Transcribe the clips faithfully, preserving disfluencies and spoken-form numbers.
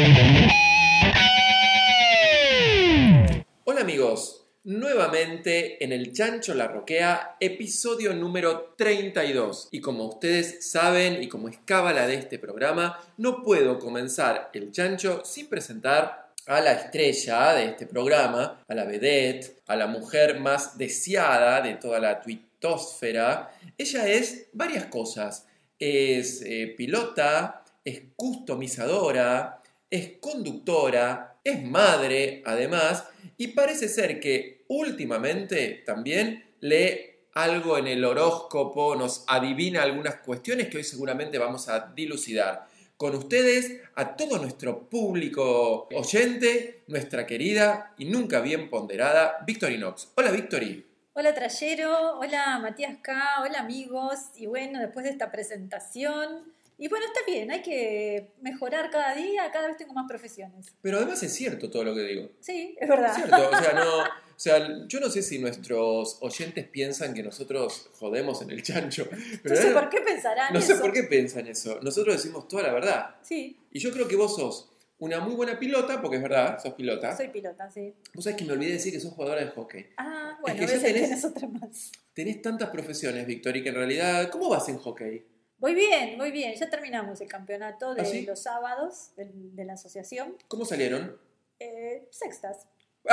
Hola amigos, nuevamente en el Chancho La Roquea, episodio número treinta y dos. Y como ustedes saben y como es cábala de este programa, no puedo comenzar el Chancho sin presentar a la estrella de este programa, a la vedette, a la mujer más deseada de toda la tuitosfera. Ella es varias cosas. Es eh, pilota, es customizadora, es conductora, es madre, además, y parece ser que últimamente también lee algo en el horóscopo, nos adivina algunas cuestiones que hoy seguramente vamos a dilucidar. Con ustedes, a todo nuestro público oyente, nuestra querida y nunca bien ponderada Victorinox. Hola, Victory. Hola Trayero, hola Matías K, hola amigos. Y bueno, después de esta presentación... Y bueno, está bien, hay que mejorar cada día, cada vez tengo más profesiones. Pero además es cierto todo lo que digo. Sí, es verdad. Es cierto, o sea, no, o sea, yo no sé si nuestros oyentes piensan que nosotros jodemos en el chancho. Pero no sé no, por qué pensarán no eso. No sé por qué piensan eso. Nosotros decimos toda la verdad. Sí. Y yo creo que vos sos una muy buena pilota, porque es verdad, sos pilota. Soy pilota, sí. Vos sabés que me olvidé de decir que sos jugadora de hockey. Ah, bueno, es que ves, ya tenés, tenés otra más. Tenés tantas profesiones, Victoria, que en realidad, ¿cómo vas en hockey? Voy bien, voy bien. Ya terminamos el campeonato de ¿Ah, sí? los sábados de, de la asociación. ¿Cómo salieron? Eh, sextas.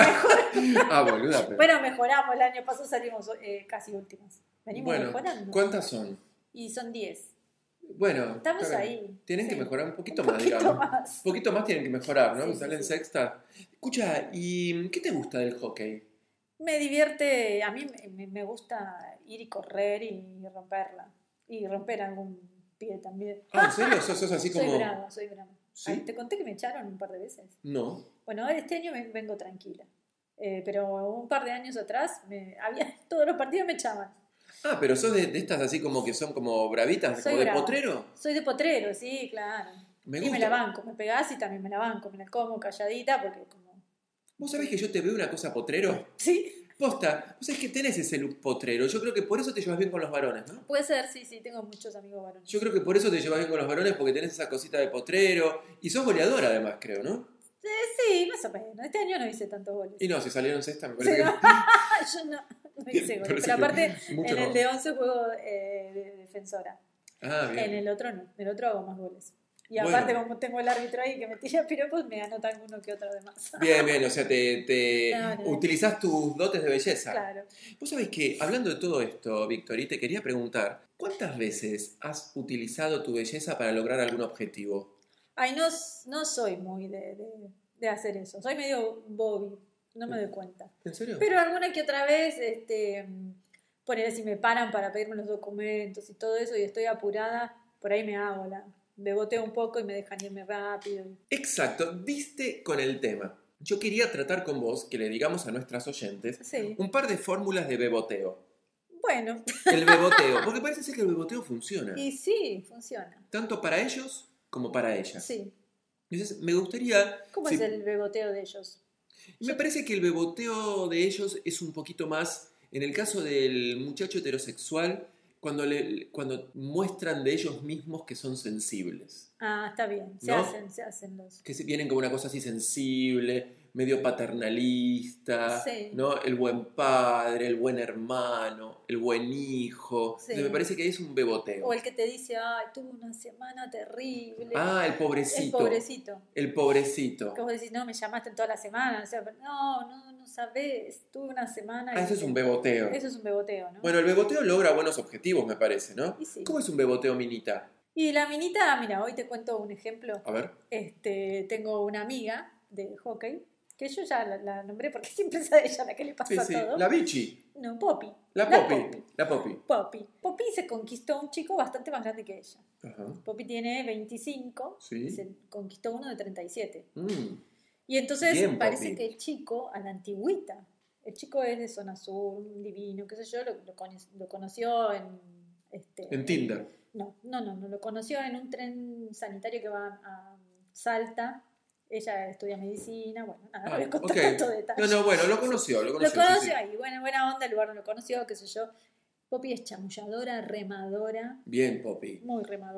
ah, boluda. Pero... Bueno, mejoramos. El año pasado salimos eh, casi últimas. Venimos bueno, mejorando. ¿cuántas son? Y son diez. Bueno, estamos ahí. Tienen sí. que mejorar un poquito un más, poquito digamos. Más. Un poquito más tienen que mejorar, ¿no? Sí, Sí, salen sí, sexta. Escucha, ¿y qué te gusta del hockey? Me divierte, a mí me, me gusta ir y correr y romperla. Y romper algún pie también. Ah, ¿en serio? ¿Sos, sos así como...? Soy brava, soy brava. ¿Sí? Ay, ¿te conté que me echaron un par de veces? No. Bueno, ahora este año me, vengo tranquila. Eh, pero un par de años atrás, me, había, todos los partidos me echaban. Ah, pero sos de, de estas así como que son como bravitas, Soy como brava. de potrero. Soy de potrero, sí, claro. Me y gusta. me la banco, me pegás y también me la banco, me la como calladita porque como... ¿Vos sabés que yo te veo una cosa potrero? Sí. Posta, vos sabés que tenés ese look potrero. Yo creo que por eso te llevas bien con los varones, ¿no? Puede ser, sí, sí, tengo muchos amigos varones. Yo creo que por eso te llevas bien con los varones, porque tenés esa cosita de potrero. Y sos goleadora además, creo, ¿no? Eh, sí, más o menos. Este año no hice tantos goles. Y no, si salieron sexta me parece sí, no. que... Yo no, no hice goles. Parece Pero aparte, mucho en el no. de once juego eh, de defensora. Ah, bien. En el otro no, en el otro hago más goles. Y Bueno. aparte, como tengo el árbitro ahí que me tira piropos, me anota alguno que otro de más. Bien, bien, o sea, te, te No, no. utilizás tus dotes de belleza. Claro. Vos sabés que, hablando de todo esto, Victory, te quería preguntar, ¿cuántas veces has utilizado tu belleza para lograr algún objetivo? Ay, no, no soy muy de, de, de hacer eso. Soy medio Bobby, no me doy cuenta. ¿En serio? Pero alguna que otra vez, este, poner si me paran para pedirme los documentos y todo eso y estoy apurada, por ahí me hago la... beboteo un poco y me dejan irme rápido. Exacto, diste con el tema. Yo quería tratar con vos que le digamos a nuestras oyentes sí. un par de fórmulas de beboteo. Bueno. El beboteo, porque parece ser que el beboteo funciona. Y sí, funciona. Tanto para ellos como para ellas. Sí. Entonces, me gustaría... ¿Cómo si... es el beboteo de ellos? Me Yo... parece que el beboteo de ellos es un poquito más, en el caso del muchacho heterosexual, cuando, le, cuando muestran de ellos mismos que son sensibles. Ah, está bien. Se ¿no? hacen, se hacen los... Que se vienen como una cosa así sensible, medio paternalista, sí. ¿no? El buen padre, el buen hermano, el buen hijo. Sí. Entonces me parece que ahí es un beboteo. O el que te dice, ay, tuve una semana terrible. Ah, el pobrecito. El pobrecito. El pobrecito. Que vos decís, no, me llamaste toda la semana. O sea, no, no, no sabés. Tuve una semana. Ah, eso es un beboteo. Eso es un beboteo, ¿no? Bueno, el beboteo logra buenos objetivos, me parece, ¿no? Y sí. ¿Cómo es un beboteo, Minita? Y la minita, mira, hoy te cuento un ejemplo. A ver. Este, tengo una amiga de hockey, que yo ya la, la nombré porque siempre es a ella la que le pasa sí, sí. todo. La Bichi. No, Poppy. La, la Poppy. Poppy. La Poppy. Poppy. Poppy se conquistó a un chico bastante más grande que ella. Ajá. Poppy tiene veinticinco, Sí. y se conquistó uno de treinta y siete. Mm. Y entonces Bien, parece Poppy. que el chico, a la antigüita, el chico es de zona sur, un divino, qué sé yo, lo, lo, cono- lo conoció en... Este, En Tinder. No, no, no, no, lo conoció en un tren sanitario que va a Salta. Ella estudia medicina, bueno, nada, no Ah, voy a contar ok. tanto detalle. No, no, bueno, lo conoció, lo conoció. Lo conoció sí, sí. ahí, bueno, buena onda, el lugar no lo conoció, qué sé yo. Poppy es chamulladora, remadora, Bien, Poppy. muy remadora.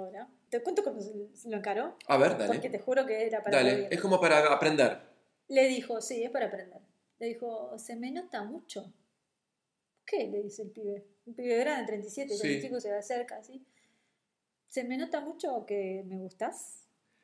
¿Te cuento cómo se lo encaró? A ver, dale. Porque te juro que era para Dale, aprender. es como para aprender. Le dijo, sí, es para aprender. Le dijo, se me nota mucho. ¿Qué? Le dice el pibe. Un pibe grande, treinta y siete, Sí. con el chico se acerca así. ¿Se me nota mucho que me gustás?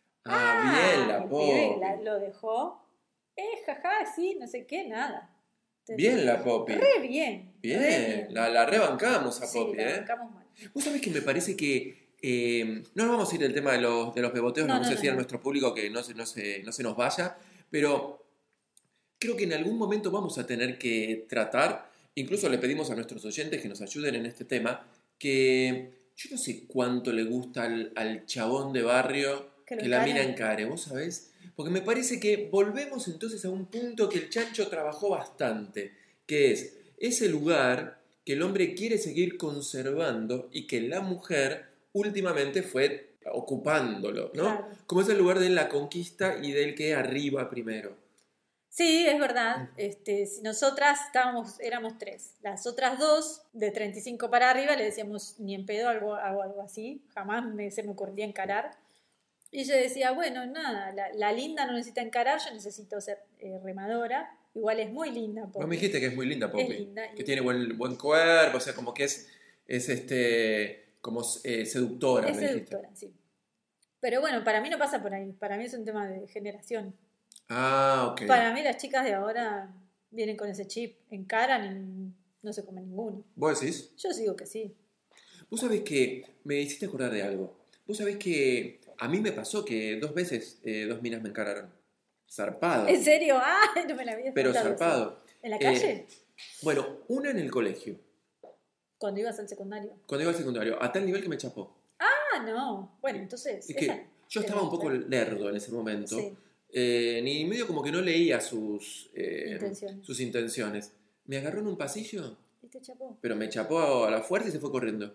Ah, bien, la el pibe Poppy. la- lo dejó. Eh, jaja, sí, no sé qué, nada. Entonces, Bien la Poppy. Re bien. Bien, re bien. La, la rebancamos a Sí, Poppy, la ¿eh? bancamos mal. Vos sabés que me parece que eh, no nos vamos a ir del tema de los, de los beboteos, No, no vamos no, a no, decir a no. nuestro público que no se, no, se, no se nos vaya, pero creo que en algún momento vamos a tener que tratar, incluso le pedimos a nuestros oyentes que nos ayuden en este tema, que yo no sé cuánto le gusta al, al chabón de barrio Que lo que la mina encaren. encare, ¿vos sabés? Porque me parece que volvemos entonces a un punto que el chancho trabajó bastante, que es ese lugar que el hombre quiere seguir conservando y que la mujer últimamente fue ocupándolo, ¿no? Claro. Como es el lugar de la conquista y del que arriba primero. Sí, es verdad. Este, si nosotras estábamos, éramos tres. Las otras dos, de treinta y cinco para arriba, le decíamos ni en pedo algo, hago algo así. Jamás me, se me ocurría encarar. Y yo decía, bueno, nada, la, la linda no necesita encarar, yo necesito ser eh, remadora. Igual es muy linda. Vos Porque me dijiste que es muy linda, Poppy. es linda. Que y- tiene buen, buen cuerpo, o sea, como que es, es este, como eh, seductora, Es me dijiste. seductora, sí. Pero bueno, para mí no pasa por ahí. Para mí es un tema de generación. Ah, ok. Para mí las chicas de ahora vienen con ese chip. Encaran y no se comen ninguno. ¿Vos decís? Yo digo que sí. Vos sabés que me hiciste acordar de algo. Vos sabés que a mí me pasó que dos veces eh, dos minas me encararon. Zarpado. ¿En serio? Ah, no me la había Pero contado zarpado. eso. ¿En la Eh, calle? Bueno, una en el colegio, Cuando ibas al secundario. cuando iba al secundario, a tal nivel que me chapó. Ah, no. Bueno, entonces. Es esa que yo te estaba un la- poco lerdo en ese momento. Sí. Eh, ni medio como que no leía sus, eh, Intenciones. sus intenciones. Me agarró en un pasillo, ¿Y te chapó? pero me chapó a la fuerza y se fue corriendo.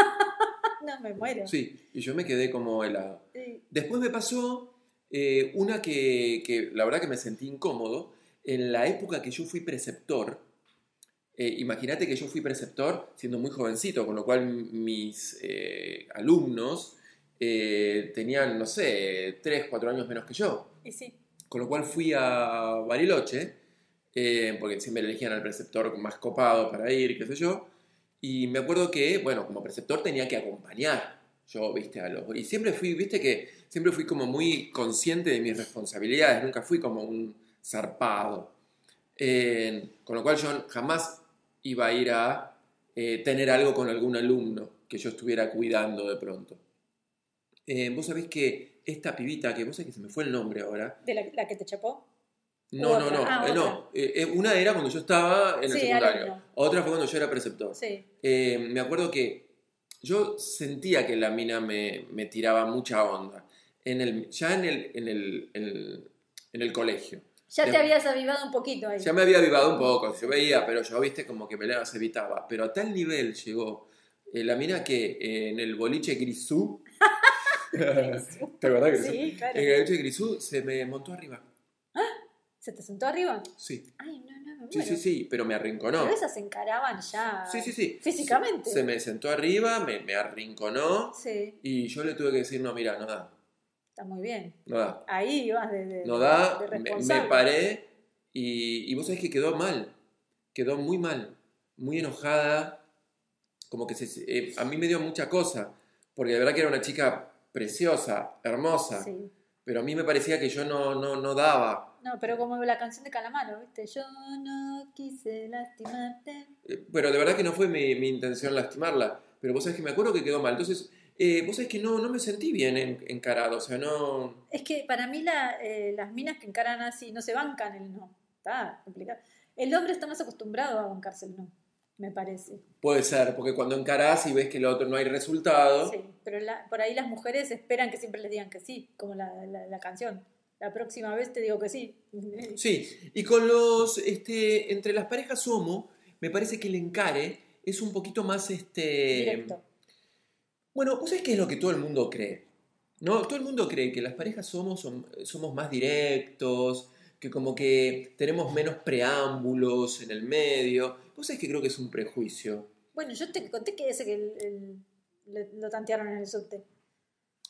No, me muero. Sí, y yo me quedé como helado. Sí. Después me pasó eh, una que, que la verdad que me sentí incómodo. En la época que yo fui preceptor, eh, imagínate que yo fui preceptor siendo muy jovencito, con lo cual m- mis eh, alumnos eh, tenían, no sé, tres cuatro años menos que yo. Y sí. Con lo cual fui a Bariloche, eh, porque siempre elegían al preceptor más copado para ir, qué sé yo. Y me acuerdo que, bueno, como preceptor tenía que acompañar. Yo, viste, a los... Y siempre fui, viste que siempre fui como muy consciente de mis responsabilidades, nunca fui como un zarpado. Eh, con lo cual yo jamás iba a ir a eh, tener algo con algún alumno que yo estuviera cuidando de pronto. Eh, vos sabés que esta pibita, que vos sabés que se me fue el nombre ahora. ¿De la, la que te chapó? No, U no, otra. no, Ah, eh, otra. no. Eh, eh, una era cuando yo estaba en el Sí, secundario. alumno. Otra fue cuando yo era preceptor. Sí. Eh, me acuerdo que yo sentía que la mina me, me tiraba mucha onda. En el, ya en el, en el, en el, en el colegio. Ya De- te habías avivado un poquito ahí. Ya me había avivado un poco, yo veía, pero yo, viste, como que me las evitaba. Pero a tal nivel llegó eh, la mina que eh, en el boliche Grisú, ¿te acordás que Sí, claro. en el boliche Grisú se me montó arriba. ¿Se te sentó arriba? Sí, Ay, no, no, me sí, muero. sí, sí, pero me arrinconó. Pero esas se encaraban ya. Sí, sí, sí. Físicamente. Se, se me sentó arriba, me, me arrinconó Sí, y yo le tuve que decir, no, mira, no da, está muy bien. no da. Ahí ibas de, de, No de- da, de me, responsable. me paré y, y vos sabés que quedó mal, quedó muy mal, muy enojada, como que se, eh, a mí me dio mucha cosa, porque de verdad que era una chica preciosa, hermosa, Sí. pero a mí me parecía que yo no, no, no daba. No, pero como la canción de Calamaro, ¿viste? Yo no quise lastimarte. Eh, Pero de verdad que no fue mi, mi intención lastimarla, pero vos sabés que me acuerdo que quedó mal, entonces eh, vos sabés que no, no me sentí bien en- encarado, o sea, no... Es que para mí la, eh, las minas que encaran así no se bancan el no. Está complicado. El hombre está más acostumbrado a bancarse el no, me parece. Puede ser, porque cuando encarás y ves que el otro no hay resultado, Sí, pero la- por ahí las mujeres esperan que siempre les digan que sí, como la, la, la canción. La próxima vez te digo que sí. sí, y con los, este, entre las parejas homo, me parece que el encare es un poquito más, este... Directo. Bueno, vos sabés qué es lo que todo el mundo cree, ¿no? Todo el mundo cree que las parejas somos, som- somos más directos, que como que tenemos menos preámbulos en el medio. Vos sabés que creo que es un prejuicio. Bueno, yo te conté que ese que el- el- le- lo tantearon en el subte.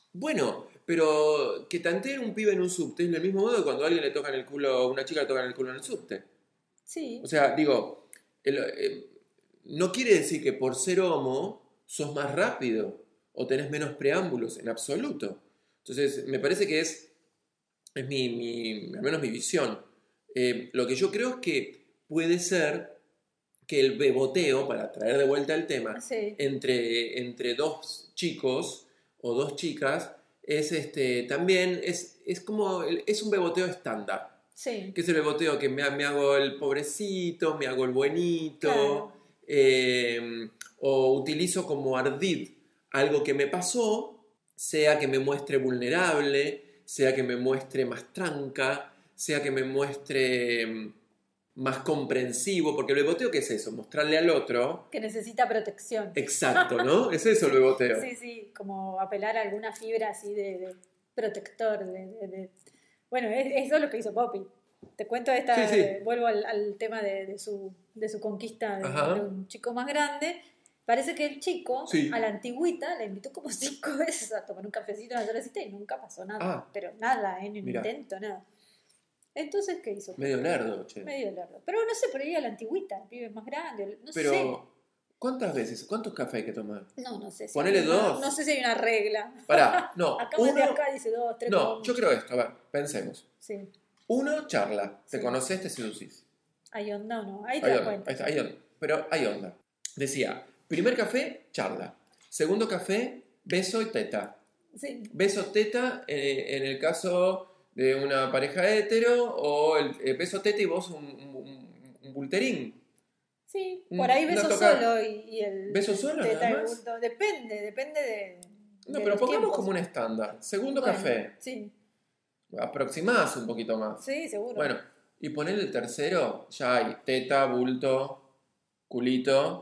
Bueno, pero que tanteen un pibe en un subte es del mismo modo que cuando a alguien le tocan el culo, a una chica le tocan el culo en el subte. Sí. O sea, digo, el, eh, no quiere decir que por ser homo sos más rápido o tenés menos preámbulos, en absoluto. Entonces, me parece que es, es mi, mi, al menos mi visión. Eh, lo que yo creo es que puede ser que el beboteo, para traer de vuelta el tema, Sí. entre, entre dos chicos o dos chicas, es este, también es, es como, es un beboteo estándar. Sí. Que es el beboteo que me, me hago el pobrecito, me hago el buenito, Claro. eh, o utilizo como ardid algo que me pasó, sea que me muestre vulnerable, sea que me muestre más tranca, sea que me muestre mm, más comprensivo, porque el beboteo, ¿qué es eso? Mostrarle al otro. Que necesita protección. Exacto, ¿no? Es eso el beboteo. Sí, sí, como apelar a alguna fibra así de, de protector. De, de, de... Bueno, es, eso es lo que hizo Poppy. Te cuento esta, Sí, sí. eh, vuelvo al, al tema de, de, su, de su conquista de, Ajá. de un chico más grande. Parece que el chico, Sí. a la antigüita, le invitó como cinco veces a tomar un cafecito en la tardecita y nunca pasó nada. Ah. Pero nada, ¿eh? Ni un Mirá. intento, nada. Entonces, ¿qué hizo? Medio lerdo, che. Medio lerdo. Pero no sé, por ahí a la antigüita, el pibe más grande, no Pero, sé. ¿cuántas veces? ¿Cuántos cafés hay que tomar? No, no sé. Si Ponele hay una- dos. No sé si hay una regla. Pará, no. Acá uno, de acá dice dos, tres. no, como yo mucho. creo esto, a ver, pensemos. Sí. Uno, charla. Te Sí. conoces, te seducís. ¿Hay onda o no? Ahí te Hay das onda, cuenta. ahí está, hay onda. Pero hay onda. Decía, primer café, charla. Segundo café, beso y teta. Sí. Beso, teta, eh, en el caso de una pareja hetero, o el, el beso, teta y vos un, un, un bulterín. Sí, Mm, por ahí una beso toca- solo y, y el. ¿Beso el solo teta nada y más? bulto. Depende, depende de. No, de pero los pongamos tiempos. como un estándar. Segundo Bueno, café, Sí, aproximás un poquito más. sí, seguro. Bueno, y poner el tercero, ya hay teta, bulto, culito.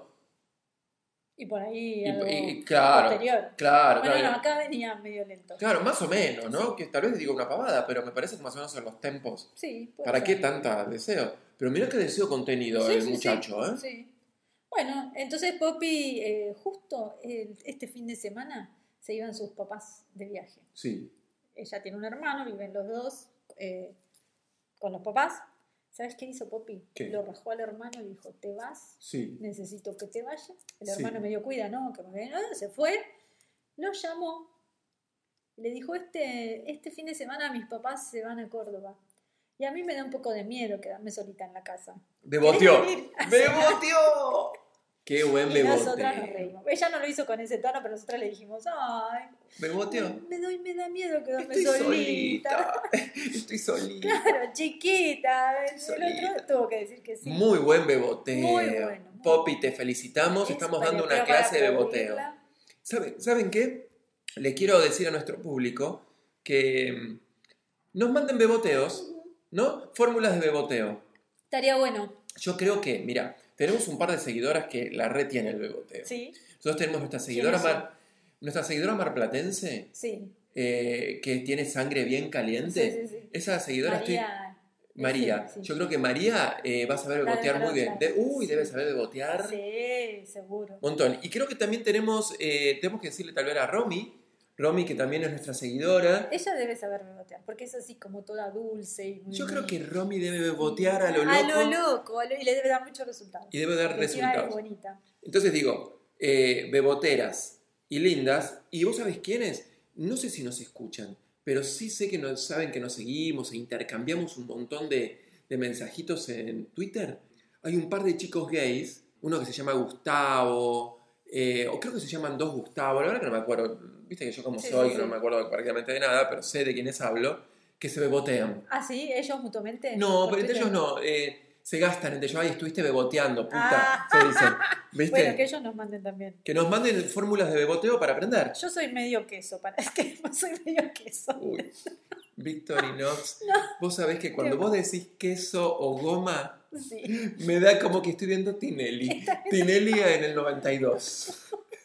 Y por ahí Y, algo y- claro, posterior. claro, Bueno, claro. no, acá venía medio lento. Claro, más o menos, ¿no? Sí. Que tal vez digo una pavada, pero me parece que más o menos son los tempos. Sí, puede ¿Para ser. qué tanta deseo? Pero mira qué deseo contenido Sí, el sí, muchacho, sí, ¿eh? sí. Bueno, entonces Poppy, eh, justo el- este fin de semana se iban sus papás de viaje. Sí. Ella tiene un hermano, viven los dos eh, con los papás. ¿Sabes qué hizo Poppy? ¿Qué? Lo rajó al hermano y dijo, te vas, Sí. necesito que te vayas. El Sí. hermano medio cuida, ¿no? Que me- no, se fue, lo llamó. Le dijo, este, este fin de semana mis papás se van a Córdoba. Y a mí me da un poco de miedo quedarme solita en la casa. ¡Beboteó! ¿Querés venir a cenar? ¡Beboteó! ¡Qué buen Y nosotras nos bebote! reímos. Ella no lo hizo con ese tono, pero nosotras le dijimos, ay, ¿Beboteó? me, doy, me da miedo quedarme Estoy solita. solita. Estoy solita. Claro, chiquita. El Solita. otro tuvo que decir que sí. Muy buen beboteo. Muy bueno, muy Poppy, te felicitamos. Es Estamos para- dando una pero para clase de beboteo. aplaudirla. ¿Saben, ¿Saben qué? Le quiero decir a nuestro público que mm, nos manden beboteos, ¿no? Fórmulas de beboteo. Estaría bueno. Yo creo que, mira, tenemos un par de seguidoras que la retiene el beboteo. Sí, Nosotros tenemos nuestra seguidora, ¿Quiénes mar, nuestra seguidora marplatense, sí. eh, que tiene sangre bien caliente. Sí, sí, sí. Esa seguidora estoy... María. María, Sí, sí. yo creo que María eh, va a saber La de bebotear muy bien. Marocha. De- uy, Sí. debe saber bebotear. Sí, seguro. Montón. Y creo que también tenemos, eh, tenemos que decirle tal vez a Romy, Romy que también es nuestra seguidora. Ella debe saber bebotear, porque es así como toda dulce y muy Yo creo que bonita. Romy debe bebotear a lo loco A lo loco, a lo- y le debe dar muchos resultados. y debe dar Porque encima es resultados. bonita. Entonces digo, eh, beboteras y lindas, y vos sabés quiénes, no sé si nos escuchan, pero sí sé que nos saben que nos seguimos e intercambiamos un montón de, de mensajitos en Twitter. Hay un par de chicos gays, uno que se llama Gustavo, eh, o creo que se llaman dos Gustavo, la verdad que no me acuerdo, viste que yo como Sí, soy, sí, que no sí. me acuerdo prácticamente de nada, pero sé de quiénes hablo, que se bebotean. Ah, sí, ellos mutuamente. No, por pero entre Twitter. ellos no, eh, se gastan entre ellos, ay, estuviste beboteando, puta, Ah. se dicen, ¿viste? Bueno, que ellos nos manden también. Que nos manden fórmulas de beboteo para aprender. Yo soy medio queso, para es que soy medio queso. Uy, Victorinox, vos sabés que cuando Qué- vos decís queso o goma, Sí. me da como que estoy viendo Tinelli. Tinelli en el noventa y dos.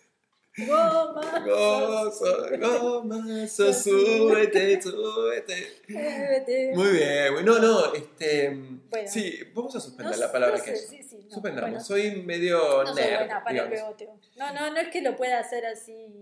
Goma. Gozo, gomazo, súbete, súbete. Súbete. Muy bien, bueno, no, no, este. Bueno. Sí, vamos a suspender No la sé, palabra no sé, queso. sí, sí, no, Suspendamos, bueno. soy medio No soy nerd, buena para el digamos. beboteo. No, no, no es que lo pueda hacer así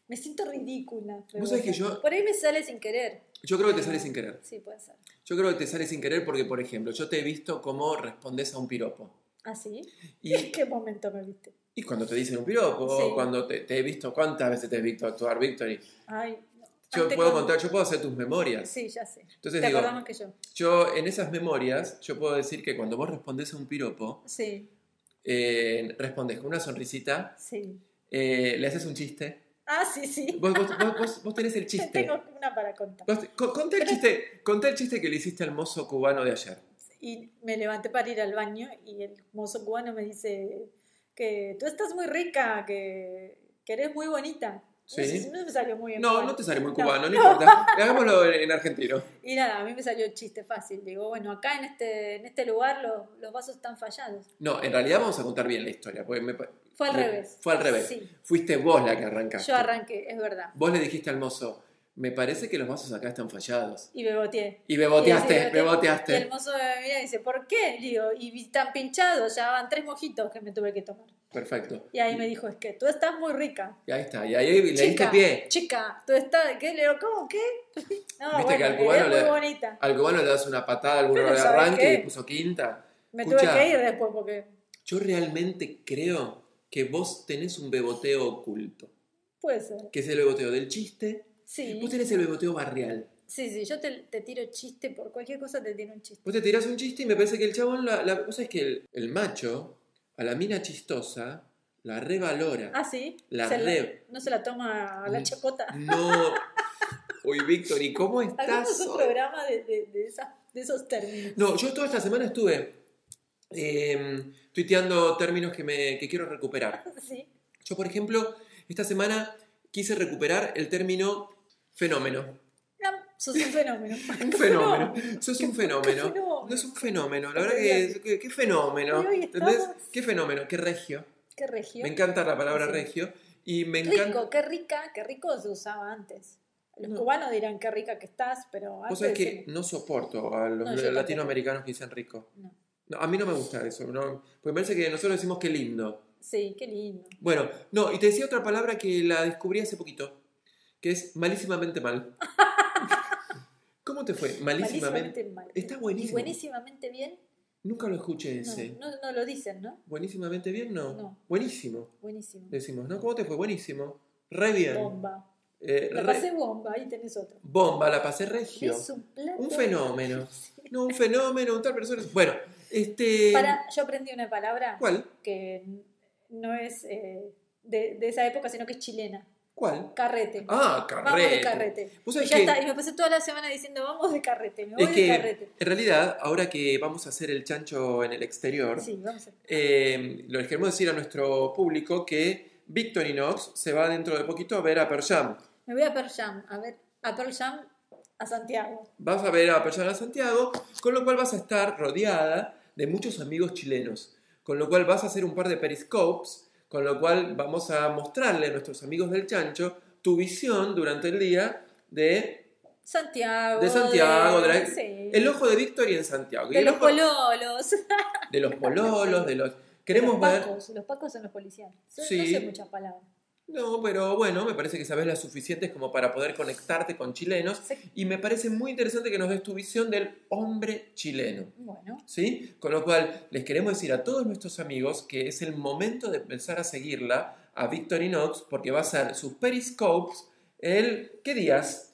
Me siento ridícula. Vos sabés que yo... Por ahí me sale sin querer. Yo creo que te sale sin querer. Sí, puede ser. Yo creo que te sale sin querer porque, por ejemplo, yo te he visto cómo respondes a un piropo. ¿Ah, sí? Y, ¿En qué momento me viste? Y cuando te dicen un piropo, Sí. cuando te, te he visto, ¿cuántas veces te he visto actuar, Victory? Ay, no. Yo Antes puedo con- contar, yo puedo hacer tus memorias. Sí, ya sé. Entonces Te digo, acordás más que yo. yo en esas memorias, yo puedo decir que cuando vos respondés a un piropo, Sí, eh, respondes con una sonrisita, sí. eh, le haces un chiste. Ah, sí, sí. Vos, vos, vos, vos- vos tenés el chiste. Tengo una para contar. Vos te- con- conté, el chiste conté el chiste que le hiciste al mozo cubano de ayer. Y me levanté para ir al baño y el mozo cubano me dice que tú estás muy rica, que, que eres muy bonita. Sí. No, sé, no me salió muy bien. No, cubano. no te sale muy No. cubano, no, importa. Hagámoslo en, en argentino. Y nada, a mí me salió el chiste fácil. Digo, bueno, acá en este, en este lugar los, los vasos están fallados. No, en realidad vamos a contar bien la historia. Porque me pa- Fue al me- revés. Fue al revés. Sí. Fuiste vos la que arrancaste. Yo arranqué, es verdad. Vos le dijiste al mozo, me parece que los vasos acá están fallados. Y beboteé. Y beboteaste, Y, ese- beboteaste. y el mozo me mira y dice, ¿por qué? Le digo, y están pinchados, ya van tres mojitos que me tuve que tomar. Perfecto. Y ahí me dijo, es que tú estás muy rica. Y ahí está. Y ahí le diste Chica, pie. chica, tú estás, ¿qué? Le digo, ¿cómo? ¿Qué? No, Viste bueno, que al cubano es muy le- bonita. Al cubano le das una patada, alguno Pero de ¿sabes arranque qué? y puso quinta. Me Escucha, tuve que ir después porque yo realmente creo que vos tenés un beboteo oculto. puede ser. Que es el beboteo del chiste. Sí, Vos tenés el beboteo barrial. sí, sí, yo te, te tiro chiste, por cualquier cosa te tiro un chiste. Vos te tirás un chiste y me parece que el chabón, la, la, vos sabés que el, el macho, a la mina chistosa, la revalora. Ah, sí. La Se re- ¿No se la toma a la Mm. chacota? No. Uy, Víctor, ¿y cómo Hagamos estás un hoy? programa de, de, de, esa- de esos términos. No, yo toda esta semana estuve eh, tuiteando términos que, me, que quiero recuperar. Sí. Yo, por ejemplo, esta semana quise recuperar el término fenómeno. No, sos un fenómeno. Un fenómeno. Sos un Qué fenómeno. fenómeno. No es un fenómeno. La verdad que, que- qué fenómeno. Y hoy ¿Entendés? estamos- Qué fenómeno, qué regio. Qué regio. Me encanta la palabra Sí. regio. Y me encanta. Rico, qué rica, qué rico se usaba antes. Los No. cubanos dirán qué rica que estás, pero Vos antes sabés que decían- no soporto a los No, yo tampoco. latinoamericanos que dicen rico. no. No, a mí no me gusta eso. No, porque me parece que nosotros decimos qué lindo. Sí, qué lindo. Bueno, no, y te decía otra palabra que la descubrí hace poquito, que es malísimamente mal. ¿Cómo te fue? Malísimamente. mal. Está buenísimo. ¿Y buenísimamente bien? Nunca lo escuché No, ese. no, no lo dicen, ¿no? Buenísimamente bien, no. No. Buenísimo. Buenísimo. Decimos, ¿no? ¿Cómo te fue? Buenísimo. Re bien. Bomba. Eh, La re- pasé bomba, ahí tenés otra. Bomba, la pasé regio. Es un plato. Un fenómeno. No, un fenómeno, un tal persona. Bueno, este. Para, yo aprendí una palabra ¿Cuál? que no es eh, de, de esa época, sino que es chilena. ¿Cuál? Carrete. Ah, Vamos carrete. de carrete. Vos Y sabés ya que- está. Y me pasé toda la semana diciendo, vamos de carrete, me voy Es de que, carrete. en realidad, ahora que vamos a hacer el chancho en el exterior, Sí, vamos a... eh, les queremos decir a nuestro público que Victorinox se va dentro de poquito a ver a Pearl Jam. Me voy a Pearl Jam, a ver, a Pearl Jam, a Santiago. Vas a ver a Pearl Jam a Santiago, con lo cual vas a estar rodeada de muchos amigos chilenos, con lo cual vas a hacer un par de periscopes, con lo cual vamos a mostrarle a nuestros amigos del chancho tu visión durante el día de, Santiago. de Santiago, de la- sí. el ojo de Victory en Santiago. Y de el los ojo pololos. de los pololos, de los... De Queremos los ver... pacos. Los pacos son los policías. So- Sí. No sé muchas palabras. No, pero bueno, me parece que sabes las suficientes como para poder conectarte con chilenos. Sí. Y me parece muy interesante que nos des tu visión del hombre chileno. Bueno, ¿Sí? Con lo cual, les queremos decir a todos nuestros amigos que es el momento de empezar a seguirla a Victorinox porque va a hacer sus periscopes el... ¿Qué días?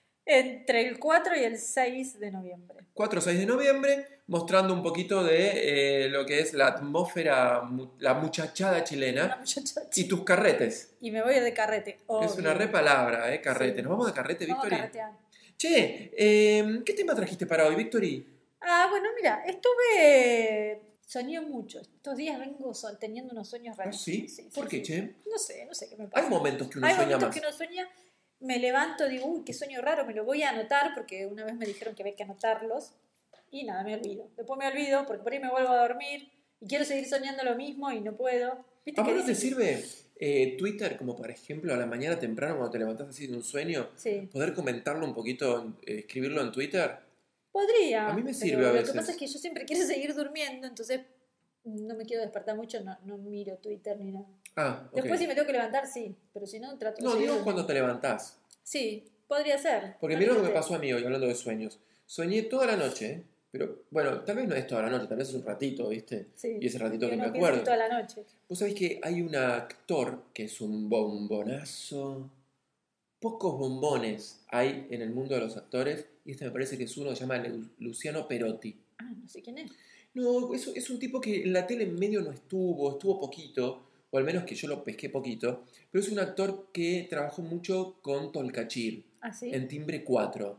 entre el cuatro y el seis de noviembre. cuatro o seis de noviembre, mostrando un poquito de eh, lo que es la atmósfera, mu- la muchachada Una chilena muchacha y chica. tus carretes. Y me voy a ir de carrete. Es obvio. una re palabra, ¿eh? Carrete. Sí. ¿Nos vamos de carrete, Vamos a Victory? carretear. Che, eh, ¿qué tema trajiste para hoy, Victory? Ah, bueno, mira, estuve... Soñé mucho. Estos días vengo so- teniendo unos sueños ¿Ah, raros. sí? ¿Por qué, che? No sé, no sé qué me pasa. Hay momentos que uno Hay sueña momentos más. que uno sueña, me levanto, digo, uy, qué sueño raro, me lo voy a anotar, porque una vez me dijeron que había que anotarlos, y nada, me olvido. Después me olvido, porque por ahí me vuelvo a dormir, y quiero seguir soñando lo mismo, y no puedo. ¿Viste ¿A que vos no te dicen? sirve eh, Twitter como, por ejemplo, a la mañana temprano cuando te levantás así de un sueño, Sí, poder comentarlo un poquito, eh, escribirlo en Twitter? podría. A mí me pero sirve a Lo veces. que pasa es que yo siempre quiero seguir durmiendo, entonces no me quiero despertar mucho, no, no miro Twitter ni nada. Ah, ok. Después si me tengo que levantar, sí, pero si no, trato de No, seguir digo durmiendo. cuando te levantás. Sí, podría ser. Porque No mira lo que me intenté. pasó a mí hoy, hablando de sueños. Soñé toda la noche, pero bueno, tal vez no es toda la noche, tal vez es un ratito, ¿viste? Sí. Y ese ratito Y que me uno piensa que acuerdo. toda la noche. Vos sabés que hay un actor que es un bombonazo. Pocos bombones hay en el mundo de los actores, y este me parece que es uno que se llama Lu- Luciano Perotti. Ah, no sé quién es. No, es, es un tipo que en la tele en medio no estuvo, estuvo poquito, o al menos que yo lo pesqué poquito, pero es un actor que trabajó mucho con Tolcachir ¿Ah, sí? en Timbre cuatro.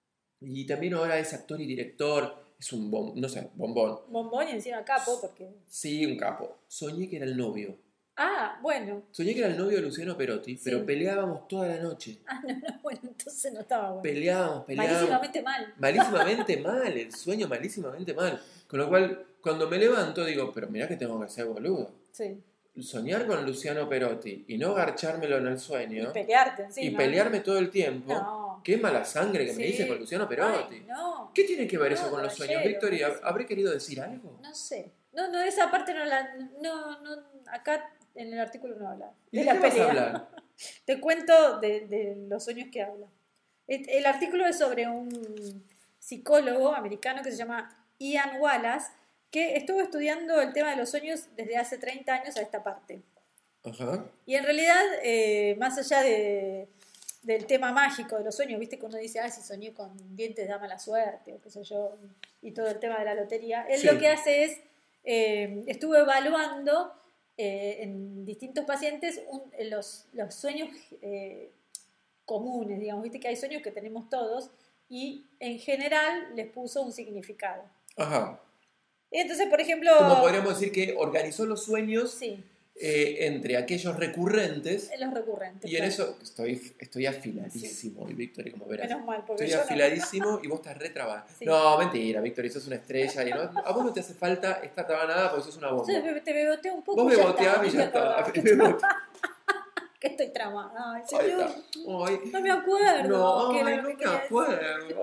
Y también ahora es actor y director, es un bom, no sé, bombón. Bombón y encima capo, porque... Sí, un capo. Soñé que era el novio. Ah, bueno. Soñé que era el novio de Luciano Perotti, Sí. pero peleábamos toda la noche. Ah, no, no, bueno, entonces no estaba bueno. Peleábamos, peleábamos. Malísimamente mal. Malísimamente mal, el sueño malísimamente mal. Con lo cual, cuando me levanto digo, pero mirá que tengo que ser boludo. Sí. Soñar con Luciano Perotti y no garchármelo en el Y sueño pelearte encima. y pelearme todo el tiempo. No. Qué mala sangre que me Sí. hice con Luciano Perotti. Ay, no. ¿Qué tiene que ver No, eso con los sueños, caballero, Victoria? buenísimo. ¿Habré querido decir algo? No sé. No, no, esa parte no la... No, no, acá en el artículo no habla. ¿Y De de la qué vas a pelea. hablar? Te cuento de, de los sueños que habla. El, el artículo es sobre un psicólogo americano que se llama Ian Wallace, que estuvo estudiando el tema de los sueños desde hace treinta años a esta parte. Ajá. Y en realidad, eh, más allá de, del tema mágico de los sueños, viste que uno dice, ah, si soñé con dientes da mala suerte, o qué sé yo, y todo el tema de la lotería. Él Sí. lo que hace es, eh, estuvo evaluando eh, en distintos pacientes un- los, los sueños eh, comunes, digamos, viste que hay sueños que tenemos todos, y en general les puso un significado. Ajá. Y entonces, por ejemplo... Como podríamos decir que organizó los sueños Sí, eh, entre aquellos recurrentes. en los recurrentes. Y en claro. eso estoy, estoy afiladísimo, hoy, Victoria, como verás. Menos mal, porque Estoy yo no. afiladísimo y vos estás retrabada. Sí. No, mentira, Victoria, sos una estrella. Y no, a vos no te hace falta estar trabanada porque sos una bomba. Yo te beboteo un poco. Vos me ya boteás y está, ya me acordaba está. Que, Me boteás. que estoy tramada. Ay, Ahí señor. está. Ay, No me acuerdo. no, qué era ay, lo no que me quería decir. acuerdo.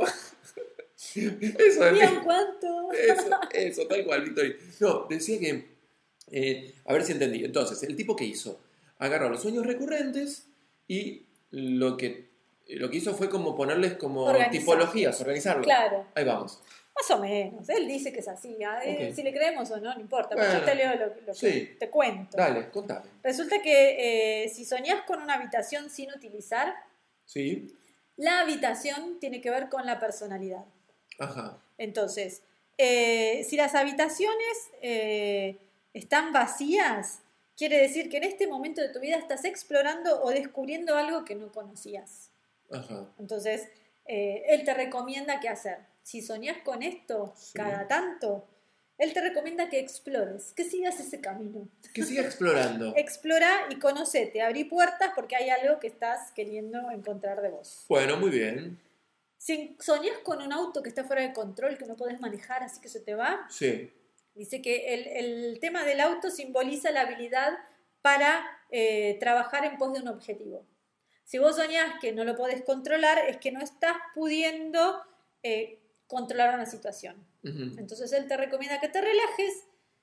Eso de Bien, mí. ¿cuánto? Eso, eso, tal cual, Victoria. No, decía que, eh, a ver si entendí. Entonces, el tipo que hizo, agarró los sueños recurrentes y lo que, lo que hizo fue como ponerles como Organizar. tipologías, organizarlo. Claro, Ahí vamos. más o menos. Él dice que es así. ¿ah? Eh, Ok. Si le creemos o no, no importa. Pero Bueno, yo te leo lo, lo que sí. te cuento. Dale, contame. Resulta que eh, si soñás con una habitación sin utilizar, Sí, la habitación tiene que ver con la personalidad. ajá. Entonces, eh, si las habitaciones eh, están vacías, quiere decir que en este momento de tu vida estás explorando o descubriendo algo que no conocías. Ajá. Entonces, eh, él te recomienda qué hacer. Si soñás con esto Sí. cada tanto, él te recomienda que explores, que sigas ese camino. Que siga explorando. Explora y conocete, abrí puertas porque hay algo que estás queriendo encontrar de vos. Bueno, muy bien. Si soñás con un auto que está fuera de control, que no podés manejar, así que se te va, Sí. dice que el, el tema del auto simboliza la habilidad para eh, trabajar en pos de un objetivo. Si vos soñás que no lo podés controlar, es que no estás pudiendo eh, controlar una situación. Ujú. Entonces él te recomienda que te relajes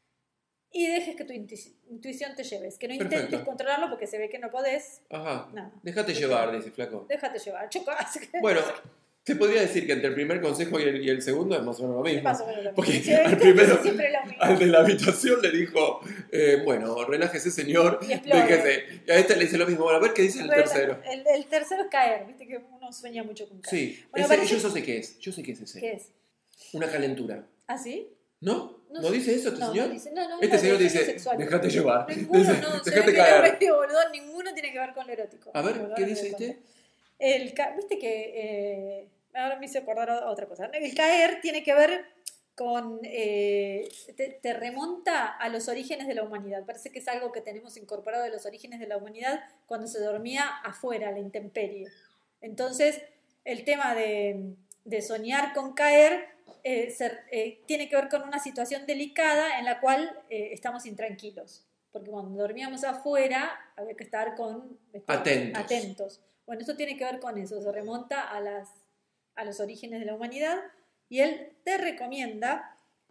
y dejes que tu intu- intuición te lleves. Que no intentes Perfecto. controlarlo porque se ve que no podés. Ajá. Nada. Déjate llevar, dice flaco. Déjate llevar. Chocás. Bueno, te podría decir que entre el primer consejo y el, y el segundo es más o menos lo mismo. Más o menos lo mismo. Porque Sí, al casi primero, siempre lo mismo. al de la habitación le dijo, eh, bueno, relájese señor, Y explore. déjese. Y a este le dice lo mismo, bueno, a ver qué dice el Bueno, tercero. El, el tercero es caer, viste que uno sueña mucho con caer. Sí, Bueno, ese, parece- yo sé qué es, yo sé qué es ese. ¿Qué es? Una calentura. ¿Ah, sí? ¿No? ¿No, sé. dice eso este no, señor? No, dice, no, no, Este no, señor de dice, sueños sexuales. déjate llevar. Ninguno, Dice, no, se déjate ve que caer. era medio boludo, ninguno tiene que ver con lo erótico. A ver, Bueno, ¿qué ahora dice me doy este? cuenta. El ca- Viste que, eh, ahora me hizo acordar a otra cosa. El caer tiene que ver con, eh, te, te remonta a los orígenes de la humanidad. Parece que es algo que tenemos incorporado de los orígenes de la humanidad cuando se dormía afuera, a la intemperie. Entonces, el tema de, de soñar con caer eh, se- eh, tiene que ver con una situación delicada en la cual eh, estamos intranquilos. Porque cuando dormíamos afuera había que estar con, este, Atentos. atentos. Bueno, esto tiene que ver con eso, se remonta a, las, a los orígenes de la humanidad y él te recomienda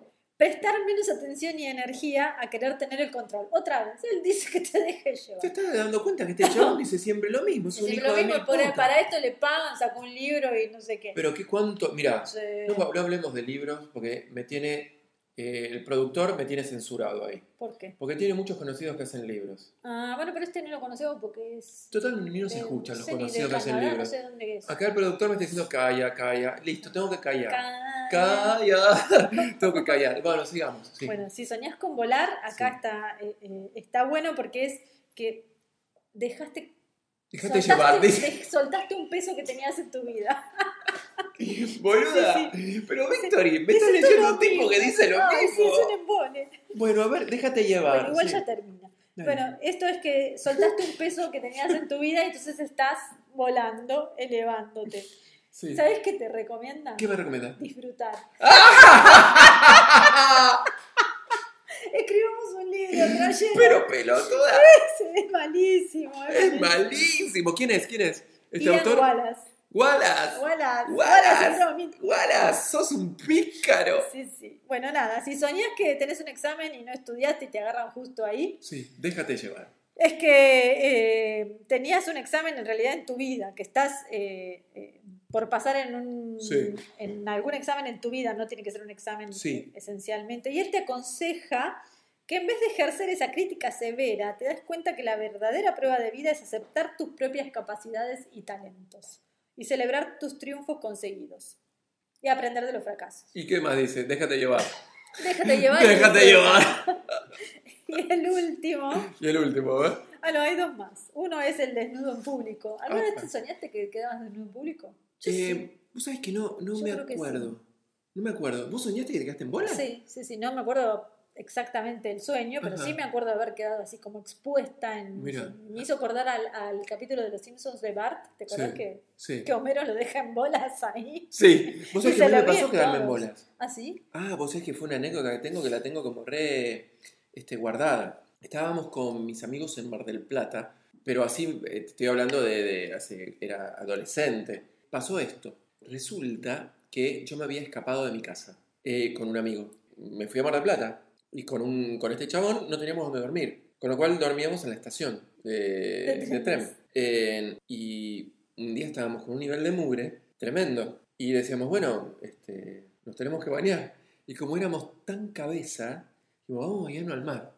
prestar menos atención y energía a querer tener el control. Otra vez, él dice que te dejes llevar. ¿Te estás dando cuenta que este chabón dice siempre lo mismo? Es un Siempre hijo lo de mismo, mil por- putas. para esto le pagan, sacó un libro y no sé qué. Pero que cuánto... Mirá, Sí. no, no hablemos de libros porque me tiene... eh, el productor me tiene censurado ahí. ¿Por qué? Porque tiene muchos conocidos que hacen libros. Ah, bueno, pero este no lo conocemos porque es... Total, ni nos de- escuchan no los sé, ni de conocidos que hacen Canadá, libros. No sé dónde es. Acá el productor me está diciendo calla, calla. Listo, tengo que callar. Calla. Calla. Tengo que callar. Bueno, sigamos. Sí. Bueno, si soñás con volar, acá Sí. está, eh, eh, está bueno porque es que dejaste... Déjate soltaste- llevar, dice. de- soltaste un peso que tenías en tu vida. Boluda. Sí, Pero Victory, me Dice estás todo leyendo lo un tipo mismo. que dice lo Ay, sí, mismo. es un embole. Bueno, a ver, déjate llevar. Bueno, igual sí. ya termina. Dale. Bueno, esto es que soltaste un peso que tenías en tu vida y entonces estás volando, elevándote. Sí. ¿Sabes qué te recomiendan? ¿Qué me recomiendas? Disfrutar. Escribamos un libro, trayendo. Pero pelotuda. Es malísimo. Es malísimo. ¿Quién es? ¿Quién es? ¿Este Ian autor? Wallace. Wallace. Wallace. Wallace. Wallace. Wallace, sos un pícaro. Sí, sí. Bueno, nada, si soñás que tenés un examen y no estudiaste y te agarran justo ahí, Sí, déjate llevar. es que eh, tenías un examen en realidad en tu vida, que estás eh, eh, por pasar en, un, Sí. en algún examen en tu vida, no tiene que ser un examen Sí. eh, esencialmente. Y él te aconseja que en vez de ejercer esa crítica severa, te das cuenta que la verdadera prueba de vida es aceptar tus propias capacidades y talentos y celebrar tus triunfos conseguidos y aprender de los fracasos. ¿Y qué más dice? Déjate llevar. Déjate llevar. Déjate y- llevar. Y el último... Y el último, ¿eh? Ah, no, hay dos más. Uno es el desnudo en público. ¿Alguna Opa. vez te soñaste que quedabas desnudo en público? Yo Eh, sí. Vos sabés que no, no Yo me creo que acuerdo. No me acuerdo. ¿Vos soñaste que te quedaste en bola? Sí, sí, sí. No me acuerdo exactamente el sueño, pero Ajá. sí me acuerdo de haber quedado así como expuesta en... Mira. Me hizo acordar al, al capítulo de Los Simpsons de Bart. ¿Te acuerdas Sí, que, sí. que Homero lo deja en bolas ahí? Sí. ¿Vos sabés Y que a se mí me lo pasó ríen quedarme en todos. bolas? ¿Ah, sí? Ah, vos sabés que fue una anécdota que tengo que la tengo como re este, guardada. Estábamos con mis amigos en Mar del Plata, pero así, eh, te estoy hablando de, de hace, era adolescente. Pasó esto. Resulta que yo me había escapado de mi casa eh, con un amigo. Me fui a Mar del Plata y con, un, con este chabón no teníamos donde dormir. Con lo cual dormíamos en la estación de, De de tren. trenes. Eh, y un día estábamos con un nivel de mugre tremendo. Y decíamos, bueno, este, nos tenemos que bañar. Y como éramos tan cabeza, dijimos, vamos a bañarnos al mar.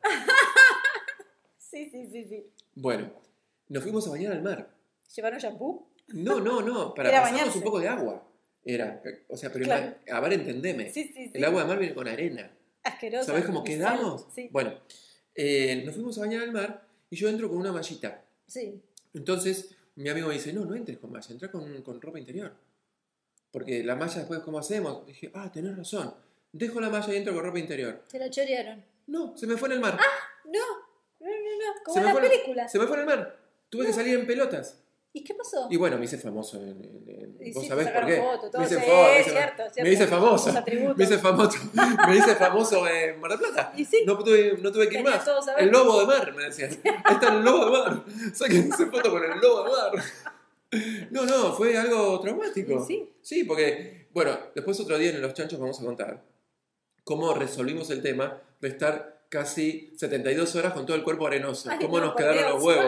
Sí, sí, sí, sí. Bueno, nos fuimos a bañar al mar. ¿Llevaron shampoo? No, no, no, para Era pasarnos bañarse. un poco de agua. Era, o sea, pero Claro. ima- a ver, entendeme. Sí, sí, sí. El agua de mar viene con arena. Asqueroso. ¿Sabés cómo Y quedamos? sal, Sí. Bueno, eh, nos fuimos a bañar al mar y yo entro con una mallita. Sí. Entonces, mi amigo me dice, no, no entres con malla, entra con, con ropa interior. Porque la malla después, ¿cómo hacemos? Dije, ah, tenés razón. Dejo la malla y entro con ropa interior. Se lo chorearon. No, se me fue en el mar. No, no, no, no. Como Se en me la fue- película. Se me fue en el mar. Tuve que salir en pelotas. ¿Y qué pasó? Y bueno, me hice famoso. En, en- en- Y ¿Vos sí, sabés te por sacaron qué? foto, todo. me hice Sí, foto, me hice- cierto, me cierto. hice famoso. Los atributos. Me hice famoso. Me hice famoso en Mar del Plata. Y sí. No tuve, no tuve que ir Tenías más. todos a ver. El lobo de mar, me decían. Ahí está el lobo de mar. Sáquense foto con el lobo de mar. No, no, fue algo traumático. Y sí. Sí, porque, bueno, después otro día en Los Chanchos vamos a contar cómo resolvimos el tema de estar casi setenta y dos horas con todo el cuerpo arenoso. Ay, cómo no, nos por quedaron Dios. los huevos.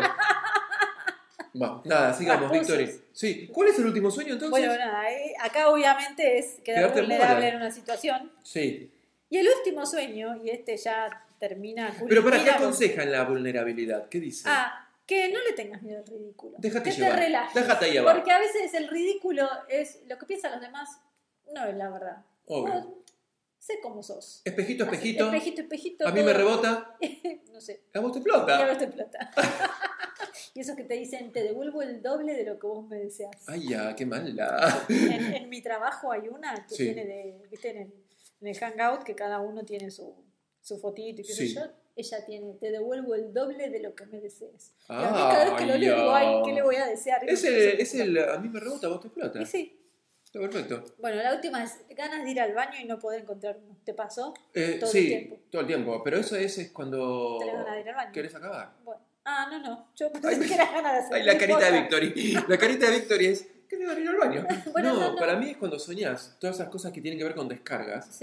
Va, nada, sigamos, Rasposos. Victory. Sí, ¿cuál es el último sueño entonces? Bueno, nada, eh, acá obviamente es quedar Quedarte en vulnerable bola. en una situación. Sí. Y el último sueño, y este ya termina... Pero ¿para qué culmina- aconseja en la vulnerabilidad? ¿Qué dice? Ah, que no le tengas miedo al ridículo. Déjate que llevar. te relajes. Déjate llevar. Porque a veces el ridículo es lo que piensan los demás, no es la verdad. Obvio. Vos sé cómo sos. Espejito, Así, espejito. espejito, espejito. A mí me todo. rebota. No sé. A vos te Y a explota. vos te explota. Y esos que te dicen, te devuelvo el doble de lo que vos me deseas. Ay, ya, qué mala. En, en mi trabajo hay una que Sí. tiene de, viste, en el, en el Hangout, que cada uno tiene su, su fotito y qué sé Sí. yo. Ella tiene, te devuelvo el doble de lo que me desees. Y a mí Ah, cada vez que lo leo, digo, ya. ay, ¿qué le voy a desear? Y Es no el, sé. es el, a mí me rebota, a vos te explota. Y sí. Está perfecto. Bueno, la última es ganas de ir al baño y no poder encontrar uno. ¿Te pasó? Eh, Todo el sí, tiempo. todo el tiempo. Pero eso es, es cuando ¿Tenés ganas de ir al baño? querés acabar. Bueno. Ah, no, no. Yo pensé que era ganas de hacer. Ay, la no carita de importa. Victory. La carita de Victory es que le van a ir al baño. Bueno, no, no, no. para mí es cuando soñás todas esas cosas que tienen que ver con descargas. Sí.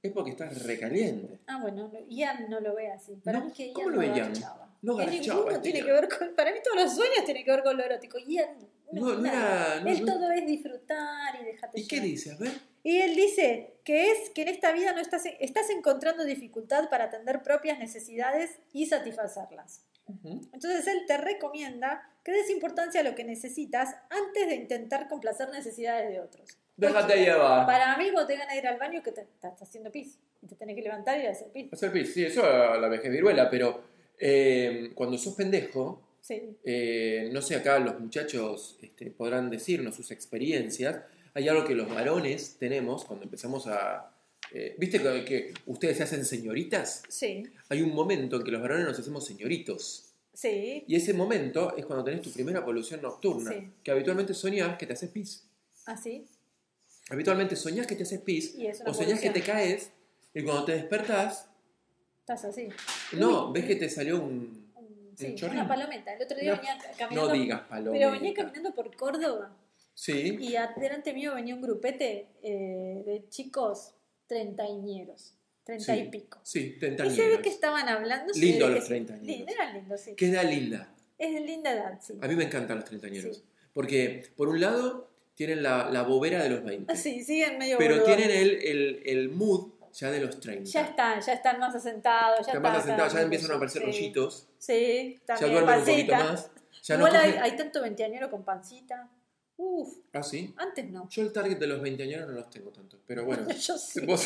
Es porque estás recaliente. Ah, bueno, no, Ian no lo ve así. Para No, mí que Ian ¿cómo lo no ve Ian? garchaba. No Que garchaba ninguno este tiene Ian. que ver con... Para mí todos los sueños tienen que ver con lo erótico. Ian no, No, no nada. era- no- Él no- todo es disfrutar y dejarte ¿Y qué llevar. dice? A ver. Y él dice que es que en esta vida no estás, estás encontrando dificultad para atender propias necesidades y satisfacerlas. Ujú. Entonces él te recomienda que des importancia a lo que necesitas antes de intentar complacer necesidades de otros. Déjate Porque llevar. Para mí, cuando te van a ir al baño, que te, te estás haciendo pis. Y te tenés que levantar y ir a hacer pis. Hacer pis, sí, eso a la vejez viruela, pero eh, cuando sos pendejo, Sí. eh, no sé, acá los muchachos este, podrán decirnos sus experiencias. Hay algo que los varones tenemos cuando empezamos a... eh, ¿Viste que, que ustedes se hacen señoritas? Sí. Hay un momento en que los varones nos hacemos señoritos. Sí. Y ese momento es cuando tenés tu primera polución nocturna, Sí. que habitualmente soñás que te haces pis. Así. Habitualmente soñás que te haces pis, Y es una o soñás que polución. te caes, y cuando te despertás, Estás así. no, Uy. ves que te salió un... Un- Sí, chorrín. una palometa. El otro día No, venía caminando. no digas palometa. Pero venía caminando por Córdoba. Sí. Y adelante mío venía un grupete eh, de chicos treintañeros. Treinta Sí. y pico. Sí, treinta Y se ve años. que estaban hablando. Lindo se ve los que- treintañeros. Lindo, eran lindos, sí. Qué edad linda. Es de linda edad, sí. A mí me encantan los treintañeros. Sí. Porque, por un lado, tienen la, la bobera de los veinte. Ah, sí, siguen medio Pero boludones. tienen el, el, el mood ya de los treinta. Ya están, ya están más asentados. Ya, Ya están, más asentados, ya están- empiezan a aparecer sí. rollitos. Sí, Ya también duermen un poquito pancita. más. Ya Igual no hay, cogen- hay tanto veinteañero con pancita. Uf, Ah, sí. antes no. Yo el target de los veinteañeros no los tengo tanto. Pero bueno. Yo sí. Vos-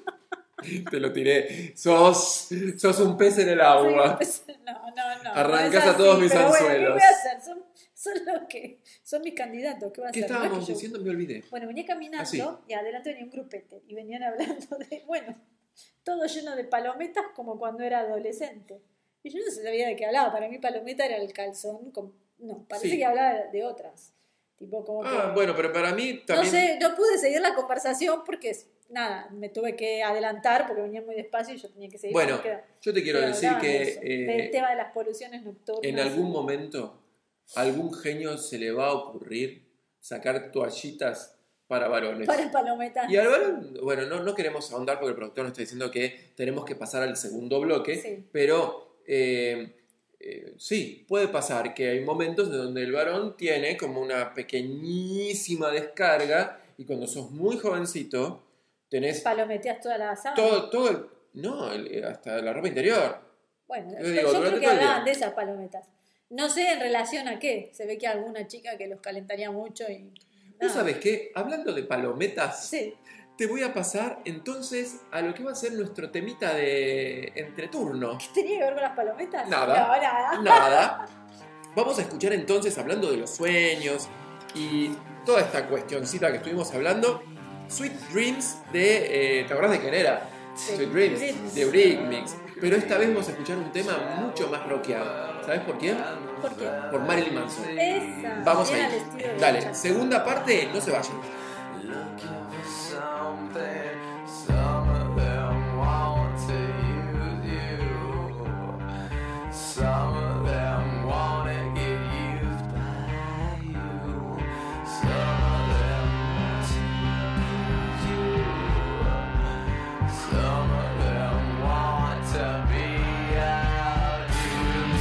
te lo tiré. Sos, sos un pez en el agua. Sí, pues, no, no, no. Arrancás no es a todos así, mis pero bueno, ¿qué anzuelos. voy a hacer? Son, son los que son mis candidatos. ¿Qué voy a ¿Qué hacer? No es estábamos que yo- diciendo? Me olvidé. Bueno, venía caminando Ah, sí. y adelante venía un grupete y venían hablando de, bueno, todo lleno de palometas como cuando era adolescente. Y yo no sabía de qué hablaba. Para mí palometa era el calzón. Con, no, parece Sí. que hablaba de otras. Tipo como Ah, que, bueno, pero para mí no también... sé, no pude seguir la conversación porque, nada, me tuve que adelantar porque venía muy despacio y yo tenía que seguir. Bueno, porque yo te quiero pero decir hablaban de que eso, eh, del tema de las poluciones nocturnas. en algún momento algún genio se le va a ocurrir sacar toallitas para varones. Para palometas. Y al varón, bueno, no, no queremos ahondar porque el productor nos está diciendo que tenemos que pasar al segundo bloque, Sí. pero eh, eh, sí, puede pasar que hay momentos en donde el varón tiene como una pequeñísima descarga y cuando sos muy jovencito tenés Palometeas toda la sábana. todo, todo el, no, el- hasta la ropa interior. Bueno, Yo yo, digo, yo durante creo que todo el hablaban día. de esas palometas. No sé en relación a qué. Se ve que alguna chica que los calentaría mucho y... ¿Vos nada. sabés qué? Hablando de palometas, Sí. te voy a pasar entonces a lo que va a ser nuestro temita de entreturno. ¿Qué tenía que ver con las palometas? Nada. No, nada. Nada. Vamos a escuchar entonces, hablando de los sueños y toda esta cuestioncita que estuvimos hablando, Sweet Dreams de... eh, ¿te acordás de quién era? Sí. Sweet Dreams, Eurythmics. de Eurythmics. Pero esta vez vamos a escuchar un tema mucho más rockeado. ¿Sabes por quién? ¿Por qué? Por Marilyn Manson. Esa. Vamos Bien ahí. al estilo de Dale, Chuck. segunda parte, no se vayan. Looking for something, some of them want to use you. Some of them want to get used by you. Some of them want to use you. Some of them want to be out you.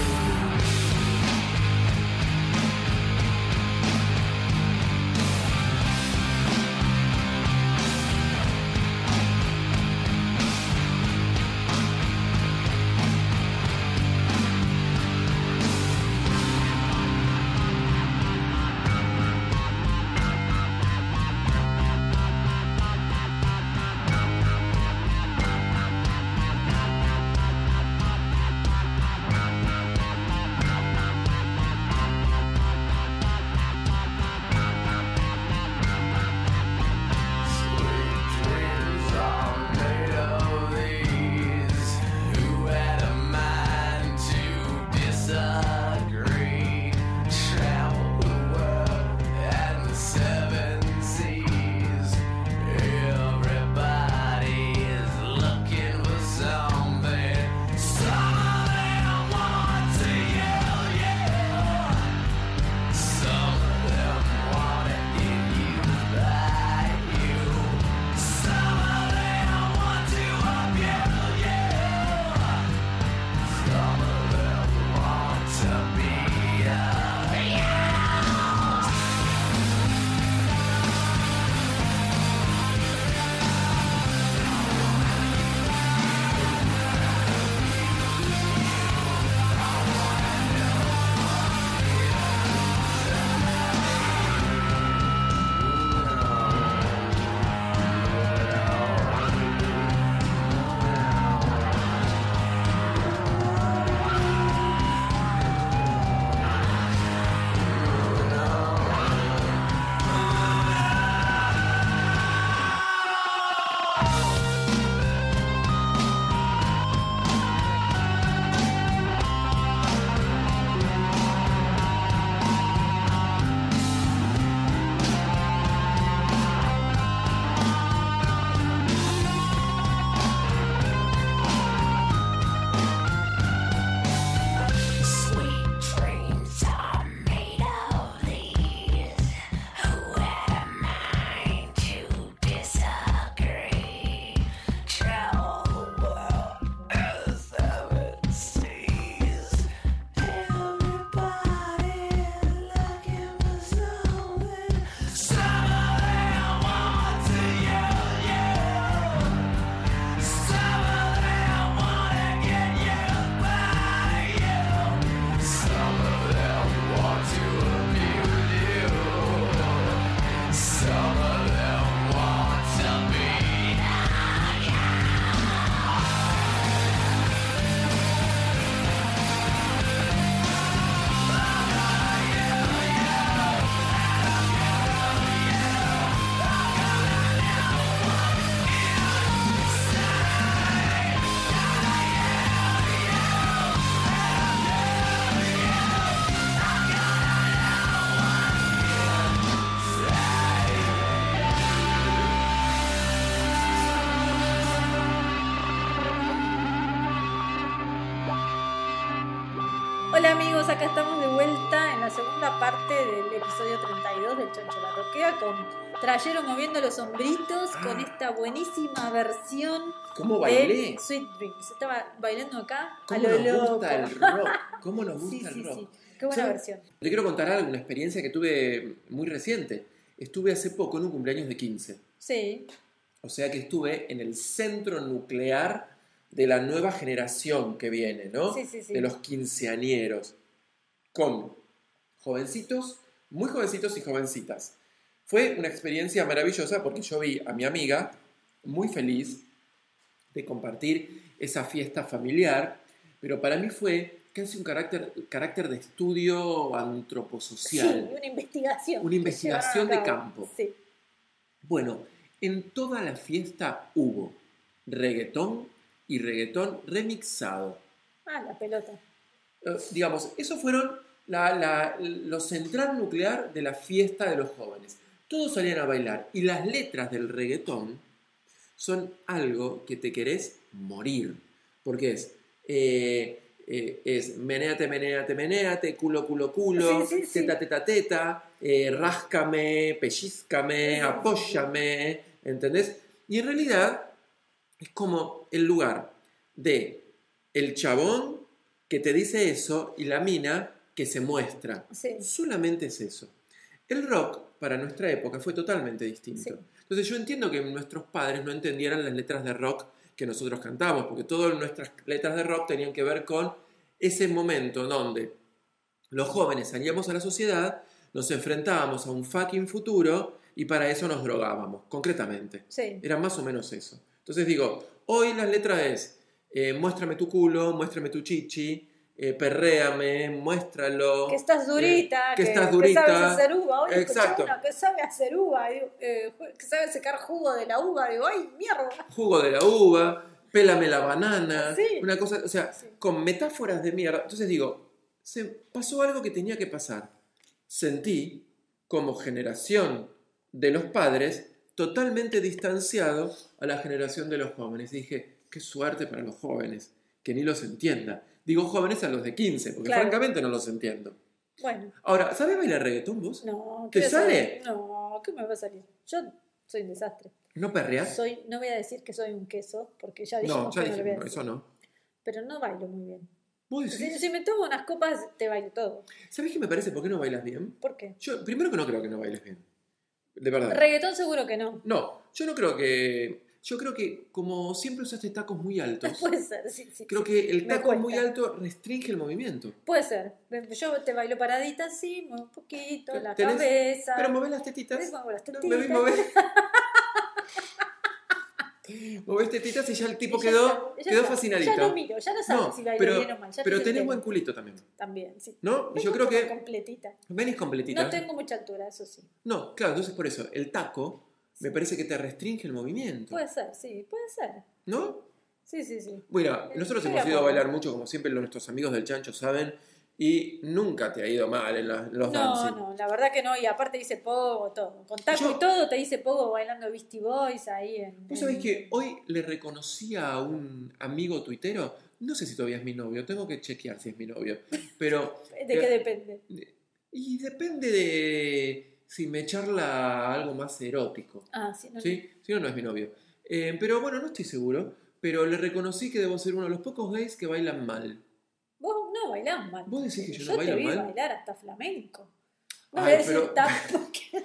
Hola amigos, acá estamos de vuelta en la segunda parte del episodio treinta y dos del Chancho la Roquea con Trayero moviendo los hombritos Ah. con esta buenísima versión ¿Cómo bailé? de Sweet Dreams. Estaba bailando acá a ¿Cómo lo nos loco. gusta el rock? ¿Cómo nos Sí, gusta sí, el rock? sí. Qué buena ¿Sabes? versión. Te quiero contar algo, una experiencia que tuve muy reciente. Estuve hace poco en un cumpleaños de quince. Sí. O sea que estuve en el centro nuclear de la nueva generación que viene, ¿no? Sí, sí, sí. De los quinceañeros. Con jovencitos, muy jovencitos y jovencitas. Fue una experiencia maravillosa porque yo vi a mi amiga muy feliz de compartir esa fiesta familiar, pero para mí fue casi un carácter, carácter de estudio antroposocial. Sí, una investigación. Una que investigación llevaron a de cabo. campo. Sí. Bueno, en toda la fiesta hubo reggaetón y reggaetón remixado. Ah, la pelota. Eh, digamos, esos fueron la, la, lo central nuclear de la fiesta de los jóvenes. Todos salían a bailar y las letras del reggaetón son algo que te querés morir. Porque es, eh, eh, es menéate, menéate, menéate, culo, culo, culo, Sí, sí, sí. teta, teta, teta, eh, ráscame, pellizcame, Sí, sí, apóyame, ¿entendés? Y en realidad es como el lugar de el chabón que te dice eso y la mina que se muestra. Sí. Solamente es eso. El rock, para nuestra época, fue totalmente distinto. Sí. Entonces yo entiendo que nuestros padres no entendieran las letras de rock que nosotros cantamos, porque todas nuestras letras de rock tenían que ver con ese momento donde los jóvenes salíamos a la sociedad, nos enfrentábamos a un fucking futuro y para eso nos drogábamos, concretamente. Sí. Era más o menos eso. Entonces digo, hoy las letras es, eh, muéstrame tu culo, muéstrame tu chichi, eh, perréame, muéstralo. Que estás durita, eh, que, que, estás que durita. sabes hacer uva. Hoy escuché Exacto. una que sabe hacer uva, digo, eh, que sabe secar jugo de la uva. Digo, ¡ay, mierda! Jugo de la uva, pélame la banana, Sí. una cosa, o sea, Sí. con metáforas de mierda. Entonces digo, se pasó algo que tenía que pasar. Sentí como generación de los padres totalmente distanciado a la generación de los jóvenes. Dije, qué suerte para los jóvenes, que ni los entienda. Digo jóvenes a los de quince, porque Claro. francamente no los entiendo. Bueno, Ahora, ¿sabes bailar reggaetón vos? no. ¿Te ¿qué sale? saber? No, ¿qué me va a salir? Yo soy un desastre. ¿No perreás? Soy, no voy a decir que soy un queso, porque ya No, dijimos ya que no lo voy a dijimos, decir. eso no. Pero no bailo muy bien. ¿Vos Si, decís? si me tomo unas copas, te bailo todo. ¿Sabés qué me parece? ¿Por qué no bailas bien? ¿Por qué? Yo, primero que no creo que no bailes bien. De verdad. Reggaetón seguro que no. No, yo no creo que... Yo creo que como siempre usaste tacos muy altos, Puede ser, sí, sí. creo sí. que el Me taco muy cuesta. alto restringe el movimiento. Puede ser. Yo te bailo paradita así, muevo un poquito, la Tenés- cabeza. Pero movés las tetitas. ¿Ves? Muevo las No, tetitas. me- movés... movés tetitas y ya el tipo Y ya quedó, está, ya quedó está. fascinadito. Ya no miro, ya no sabes No, si bailo pero, bien o mal. Ya pero no se tenés entera. buen culito también. También, sí. ¿No? Y yo Vengo creo como que completita. venís completita. No tengo mucha altura, eso sí. No, claro, entonces por eso, el taco me parece que te restringe el movimiento. Puede ser, sí, puede ser. ¿No? Sí, sí, sí. Bueno, Eh, nosotros estoy hemos de ido a acuerdo. bailar mucho, como siempre nuestros amigos del Chancho saben, y nunca te ha ido mal en, la- en los No, dancing. no, la verdad que no. Y aparte dice pogo, todo. Con taco Yo- y todo te dice pogo bailando Beastie Boys ahí en... ¿Vos en- sabés que hoy le reconocí a un amigo tuitero? No sé si todavía es mi novio, tengo que chequear si es mi novio, pero... ¿De qué depende? Y depende de si me charla algo más erótico, Ah, sí, no. ¿sí? Si no, no es mi novio. Eh, pero bueno, no estoy seguro, pero le reconocí que debo ser uno de los pocos gays que bailan mal. Vos no bailás mal. ¿Vos decís que yo no Yo bailo te vi mal? bailar hasta flamenco. No Ay, voy a decir pero- tanto porque...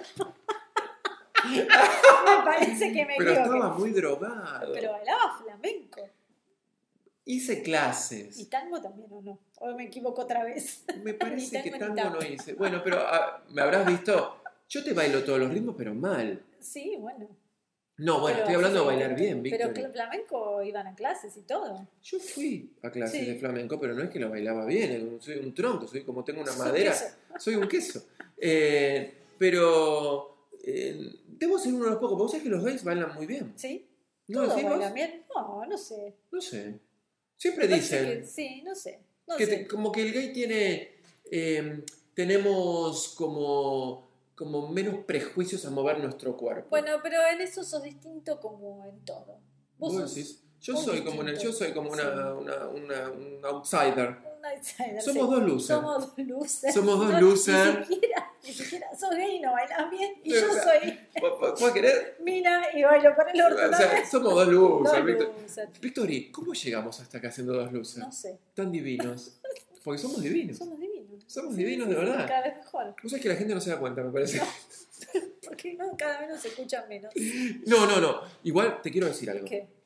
me parece que me Pero equivoqué. estaba muy drogado. Pero bailaba flamenco. Hice clases. ¿Y tango también o no? ¿O me equivoco otra vez? Me parece Ni que tango ni tango no tango. hice. Bueno, pero ah, me habrás visto. Yo te bailo todos los ritmos, pero mal. Sí, bueno. No, bueno, Pero estoy hablando de así bailar que- bien, Pero Víctor. cl- flamenco iban a clases y todo. Yo fui a clases Sí. de flamenco, pero no es que lo bailaba bien. Soy un tronco, soy como tengo una Sos un madera. queso. Soy un queso. Eh, pero eh, debo ser uno de los pocos. Vos sabés que los gays bailan muy bien. ¿Sí? ¿No ¿Todos decís vos? bailan bien? No, no sé. No sé. Siempre Parece dicen que- sí, no sé. No que sé. te- como que el gay tiene. eh, tenemos como, como menos prejuicios a mover nuestro cuerpo. Bueno, pero en eso sos distinto como en todo. Vos, ¿Vos sos decís? Yo vos soy como una, yo distinto. soy como una, Sí. una, una- un outsider. un un outsider. Somos sí. dos losers. Somos dos losers. Somos dos No, losers. Ni siquiera, ni siquiera sos gay y no bailas bien. Y Sí, yo o sea, soy ¿Vos, vos- vos querés? mina y bailo para el orto O sea, también. somos dos losers. Dos Victor- losers. Victory, ¿cómo llegamos hasta acá siendo dos losers? No sé. Tan divinos. Porque somos divinos. Somos divinos. Somos Sí, divinos sí, de sí, verdad. cada vez mejor. Vos sabés que la gente no se da cuenta, me parece. Porque no, cada vez nos escuchan menos. No, no, no. Igual te quiero decir algo. ¿Qué?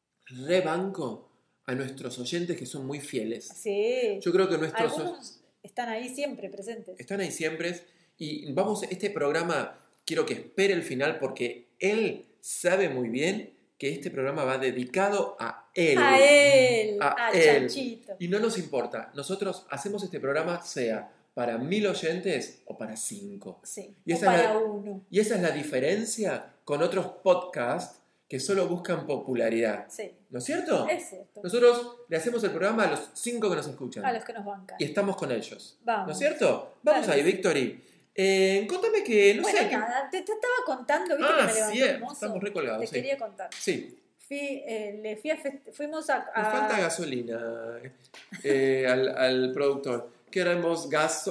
Rebanco a nuestros oyentes que son muy fieles. Sí. Yo creo que nuestros o- Algunos están ahí siempre presentes. están ahí siempre. Y vamos, este programa quiero que espere el final porque él sabe muy bien que este programa va dedicado a él. A él, A a, él. Chanchito. Y no nos importa. Nosotros hacemos este programa sea para mil oyentes o para cinco. Sí. Y o esa es para la- uno. Y esa es la diferencia con otros podcasts que solo buscan popularidad. Sí. ¿No es cierto? Es cierto. Nosotros le hacemos el programa a los cinco que nos escuchan. A los que nos bancan. Y estamos con ellos. Vamos. ¿No es cierto? Vamos Claro ahí, que sí. Victory. Eh, contame que, no bueno, sé. que- nada, te, te estaba contando, viste Ah, que me levanté sí, hermoso. estamos recolgados, Te sí. quería contar. Sí, Fui, eh, le fui a fest- fuimos a... nos a- falta gasolina eh, al, al productor. Queremos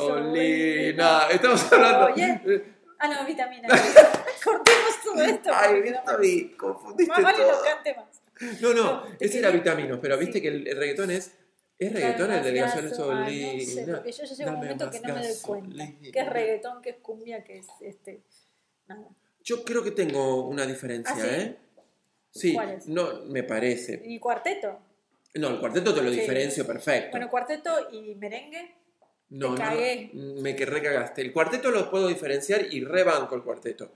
gasolina. Gasolina. Estamos hablando. Oye. Eh, Ah, no, vitamina. Cortemos todo esto. Ay, porque no- Victory, confundiste Más vale todo. no cante más. No, no, No, te ese era quería- vitaminos, pero viste sí. que el, el reggaetón es. ¿Es reggaetón el de Ay, gasolina? no sé, porque yo ya llego a un Dame momento más que no me doy cuenta. gasolina. Que es reggaetón, que es cumbia, que es este. Nada. Yo creo que tengo una diferencia, ¿Ah, sí? ¿eh? Sí, ¿Cuál es? no, me parece. ¿Y cuarteto? No, el cuarteto te lo Sí. diferencio perfecto. Bueno, cuarteto y merengue. no, te no, cagué. no, me que recagaste. El cuarteto lo puedo diferenciar y rebanco el cuarteto.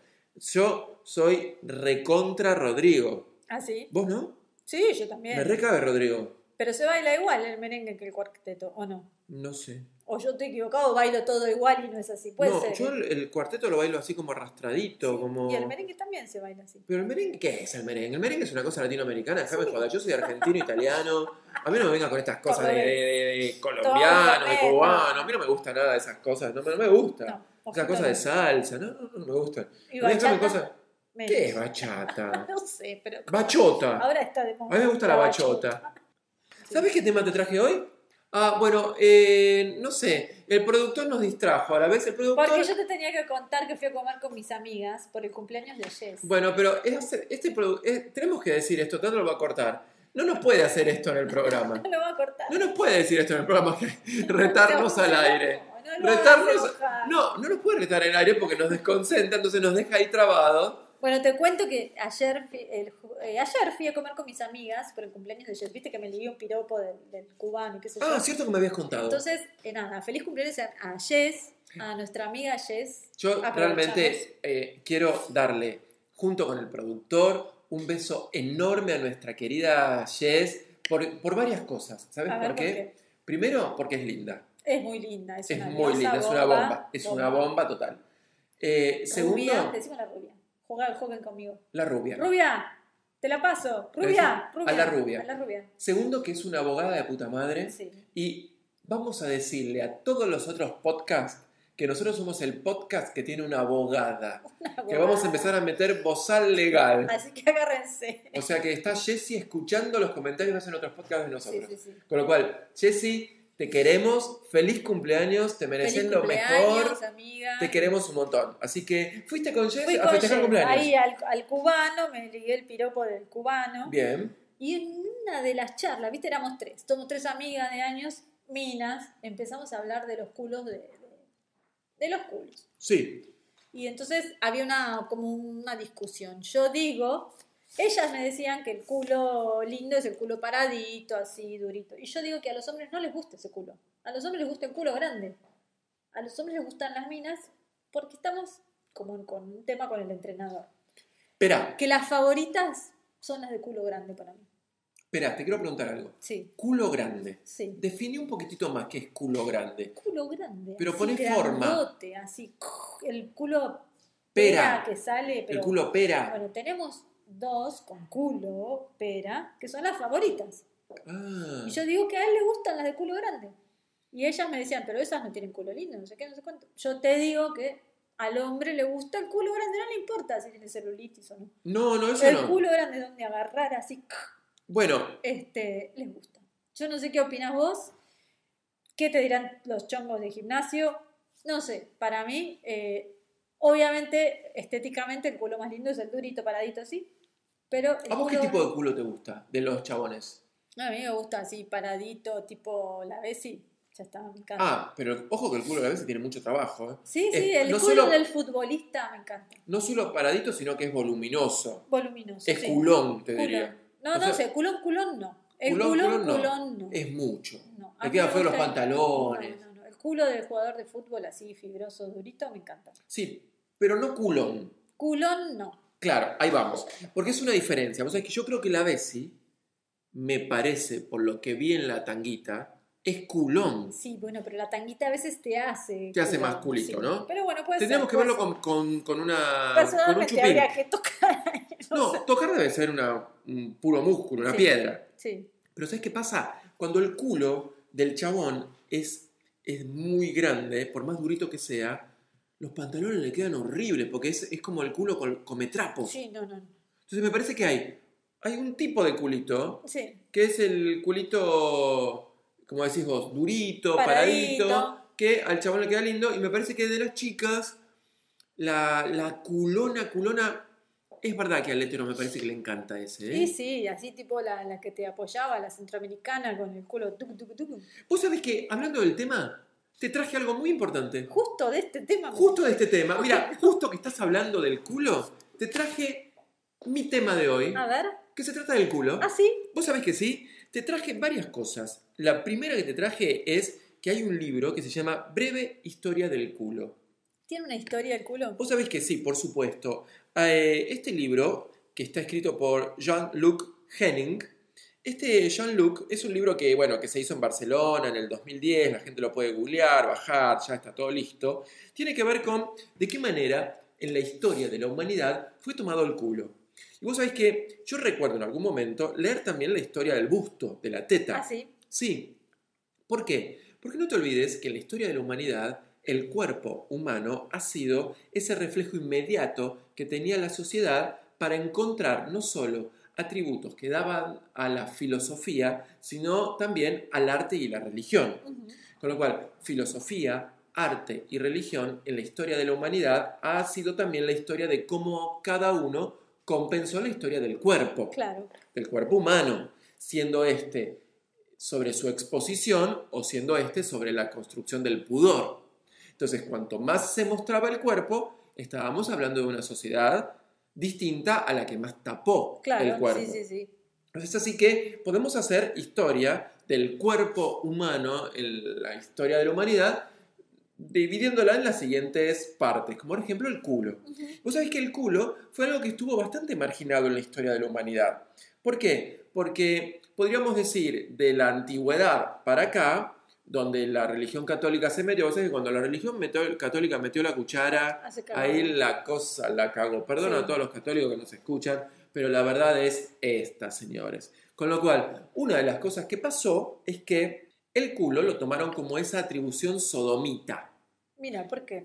Yo soy recontra Rodrigo. ¿Ah, sí? ¿Vos no? Sí, yo también. Me recabe Rodrigo. Pero se baila igual el merengue que el cuarteto, ¿o no? No sé. O yo estoy equivocado, bailo todo igual y no es así. Puede no, ser. yo ¿eh? el, el cuarteto lo bailo así como arrastradito, Sí. como... Y el merengue también se baila así. Pero el merengue, ¿qué es el merengue? El merengue es una cosa latinoamericana, déjame Sí. joder. Yo soy argentino, italiano. A mí no me venga con estas cosas de, de- de Todo colombiano, de perfecto. cubano. A mí no me gusta nada de esas cosas. No me, no me gusta. No, Esas cosas de salsa, no, no, no me gustan. ¿Y A mí déjame bachata? cosas- Menos. ¿Qué es bachata? No sé, pero. Bachota. Ahora está de moda. A mí me gusta la bachota. ¿Sabes qué tema te traje hoy? Ah, bueno, eh, no sé. El productor nos distrajo. A la vez el productor... Porque yo te tenía que contar que fui a comer con mis amigas por el cumpleaños de Jess. Bueno, pero es- este produ- es- tenemos que decir esto, Tato lo va a cortar. No nos puede hacer esto en el programa. No lo va a cortar. No nos puede decir esto en el programa, que retarnos al aire. No, no lo Retarnos. hagas enojar. No, no nos puede retar en el aire porque nos desconcentra, entonces nos deja ahí trabados. Bueno, te cuento que ayer, fui- el ju- eh, ayer fui a comer con mis amigas por el cumpleaños de Jess. Viste que me leí un piropo del, del cubano y qué sé yo. Ah, cierto que me habías contado. Entonces, eh, nada, feliz cumpleaños a a Jess, a nuestra amiga Jess. Yo Aprovechamos. realmente eh, quiero darle, junto con el productor, un beso enorme a nuestra querida Jess por, por varias cosas. ¿Sabes A ver, por, ¿por qué? qué? Primero, porque es linda. Es muy linda, es, Es una muy diosa, linda, es una bomba. Es una bomba total. Eh, segundo, Rubia, decimos la rubia. Juega, jueguen conmigo. la rubia. Rubia, te la paso. Rubia, Eso, rubia. a la rubia. A la rubia. Segundo, que es una abogada de puta madre. Sí. Y vamos a decirle a todos los otros podcasts que nosotros somos el podcast que tiene una abogada. Una Que abogada. vamos a empezar a meter bozal legal. Así que agárrense. O sea que está Jessie escuchando los comentarios que hacen otros podcasts de Sí, nosotros. sí, sí. Con lo cual, Jessie, te queremos. Feliz cumpleaños. Te mereces Feliz lo cumpleaños, mejor. amiga. Te queremos un montón. Así que, ¿fuiste con Jessie Fui a con festejar Jess, cumpleaños? ahí al, al cubano, me ligué el piropo del cubano. Bien. Y en una de las charlas, viste, éramos tres, somos tres amigas de años, minas, empezamos a hablar de los culos de, de, de los culos. Sí. Y entonces había una como una discusión. Yo digo, ellas me decían que el culo lindo es el culo paradito, así durito. Y yo digo que a los hombres no les gusta ese culo. A los hombres les gusta el culo grande. A los hombres les gustan las minas porque estamos como con un tema con el entrenador. Espera, Que las favoritas son las de culo grande para mí. espera, te quiero preguntar algo. Sí, Culo grande. sí. Define un poquitito más qué es culo grande. Culo grande. Pero así pone forma. grandote, así, el culo Pera. que sale. Pero, El culo pera. Bueno, tenemos dos con culo pera, que son las favoritas. Ah. Y yo digo que a él le gustan las de culo grande. Y ellas me decían, pero esas no tienen culo lindo, no sé qué, no sé cuánto. Yo te digo que al hombre le gusta el culo grande, no le importa si tiene celulitis o no. No, no, eso El no. culo grande donde agarrar así, Bueno, este, les gusta. Yo no sé qué opinas vos. ¿Qué te dirán los chongos de gimnasio? No sé, para mí, eh, obviamente, estéticamente, el culo más lindo es el durito, paradito, sí. Pero el ¿A vos qué culo- tipo de culo te gusta de los chabones? A mí me gusta así, paradito, tipo la Bessi. Ya está, me encanta. Ah, pero ojo que el culo a veces tiene mucho trabajo. ¿eh? sí, Es- sí, el no culo solo- del futbolista me encanta. No solo paradito, sino que es voluminoso. Voluminoso. Es sí. culón, te Culón. diría. No, O no sea, sé, culón, culón no. El culón, culón, culón no. culón no. Es mucho. No, a Te mí quedan me feos los gusta el- pantalones. No, no, no. El culo del jugador de fútbol así, fibroso, durito, me encanta. Sí, pero no culón. Culón no. Claro, ahí vamos. Porque es una diferencia. Vos sabés que yo creo que la Bessi, me parece, por lo que vi en la tanguita, es culón. Sí, bueno, pero la tanguita a veces te hace. Te hace culón, más culito, sí. ¿no? Pero bueno, puede Tendríamos ser. que puede verlo ser. con, con, con una, con un Personalmente chupín. habría que tocar. No, No, sé. tocar debe ser una, un puro músculo, una Sí. piedra. Sí. Pero ¿sabes qué pasa? Cuando el culo del chabón es, es muy grande, por más durito que sea, los pantalones le quedan horribles, porque es, es como el culo col- come trapos. Sí, no, no. no. Entonces me parece que hay, hay un tipo de culito, Sí. que es el culito, como decís vos, durito, paradito, Paradito. que al chabón le queda lindo, y me parece que de las chicas, la, la culona, culona, es verdad que al hetero me parece que le encanta ese, ¿eh? Sí, sí, así tipo la, la que te apoyaba, la centroamericana con el culo tucu, tucu, tucu. Vos sabés que, hablando del tema, te traje algo muy importante. Justo de este tema. me- Justo de este tema. Mira, justo que estás hablando del culo, te traje mi tema de hoy, A ver. que se trata del culo. ¿Ah, sí? Vos sabés que sí. Te traje varias cosas. La primera que te traje es que hay un libro que se llama Breve Historia del Culo. ¿Tiene una historia el culo? Vos sabés que sí, por supuesto. Eh, este libro, que está escrito por Jean-Luc Henning, este Jean-Luc es un libro que, bueno, que se hizo en Barcelona en el dos mil diez, la gente lo puede googlear, bajar, ya está todo listo. Tiene que ver con de qué manera en la historia de la humanidad fue tomado el culo. Y vos sabés que yo recuerdo en algún momento leer también la historia del busto, de la teta. Ah, sí. Sí. ¿Por qué? Porque no te olvides que en la historia de la humanidad el cuerpo humano ha sido ese reflejo inmediato que tenía la sociedad para encontrar no solo atributos que daban a la filosofía, sino también al arte y la religión. Ujú. Con lo cual, filosofía, arte y religión en la historia de la humanidad ha sido también la historia de cómo cada uno compensó la historia del cuerpo, Claro. del cuerpo humano, siendo este sobre su exposición o siendo este sobre la construcción del pudor. Entonces, cuanto más se mostraba el cuerpo, estábamos hablando de una sociedad distinta a la que más tapó Claro, el cuerpo. sí, sí, sí. Entonces, así que podemos hacer historia del cuerpo humano, en la historia de la humanidad, dividiéndola en las siguientes partes, como por ejemplo el culo. Ujú. Vos sabés que el culo fue algo que estuvo bastante marginado en la historia de la humanidad. ¿Por qué? Porque podríamos decir de la antigüedad para acá, donde la religión católica se metió, vos sabés que cuando la religión metió- católica metió la cuchara, Hace cagada. ahí la cosa la cagó. Perdón Sí. a todos los católicos que nos escuchan, pero la verdad es esta, señores. Con lo cual, una de las cosas que pasó es que el culo lo tomaron como esa atribución sodomita. Mira, ¿por qué?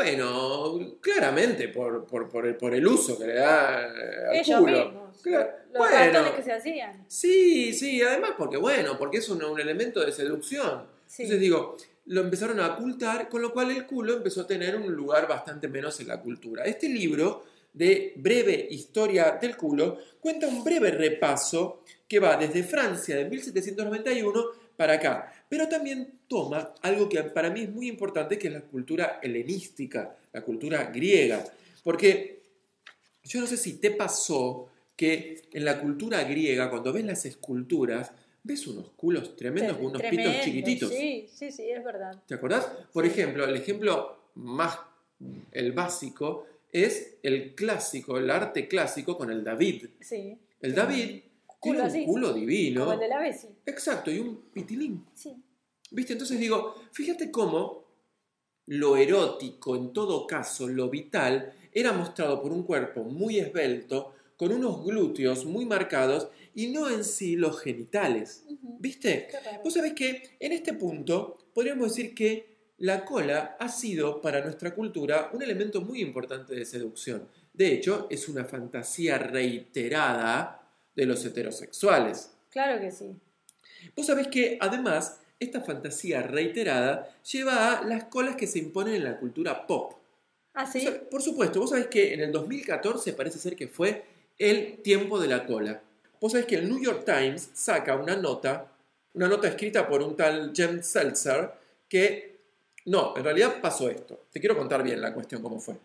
Bueno, claramente por, por, por, el, por el uso que le da eh, al Ellos culo. mismos. Claro. Los Bueno, ratones que se hacían. sí, sí, además porque bueno, porque es un, un elemento de seducción. Sí. Entonces digo, lo empezaron a ocultar, con lo cual el culo empezó a tener un lugar bastante menos en la cultura. Este libro de breve historia del culo cuenta un breve repaso que va desde Francia de mil setecientos noventa y uno para acá, pero también toma algo que para mí es muy importante, que es la cultura helenística, la cultura griega, porque yo no sé si te pasó que en la cultura griega, cuando ves las esculturas, ves unos culos tremendos con unos Tremendo, pitos chiquititos. Sí, sí, sí, es verdad. ¿Te acordás? Por Sí. ejemplo, el ejemplo más, el básico, es el clásico, el arte clásico con el David. Sí. El David Culo tiene un así, culo divino. Como el de la Bessi. Exacto, y un pitilín. Sí. ¿Viste? Entonces digo, fíjate cómo lo erótico, en todo caso, lo vital, era mostrado por un cuerpo muy esbelto, con unos glúteos muy marcados, y no en sí los genitales. Ujú. ¿Viste? Qué raro. Vos sabés que en este punto podríamos decir que la cola ha sido para nuestra cultura un elemento muy importante de seducción. De hecho, es una fantasía reiterada de los heterosexuales. Claro que sí. Vos sabés que además esta fantasía reiterada lleva a las colas que se imponen en la cultura pop. ¿Ah, sí? O sea, por supuesto, vos sabés que en el dos mil catorce parece ser que fue el tiempo de la cola. Vos sabés que el New York Times saca una nota, una nota escrita por un tal Jem Seltzer, que, no, en realidad pasó esto. Te quiero contar bien la cuestión, cómo fue.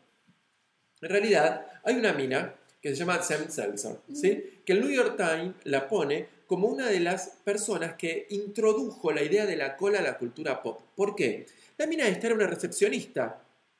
En realidad, hay una mina que se llama Jem Seltzer, ¿sí? Que el New York Times la pone como una de las personas que introdujo la idea de la cola a la cultura pop. ¿Por qué? La mina esta era una recepcionista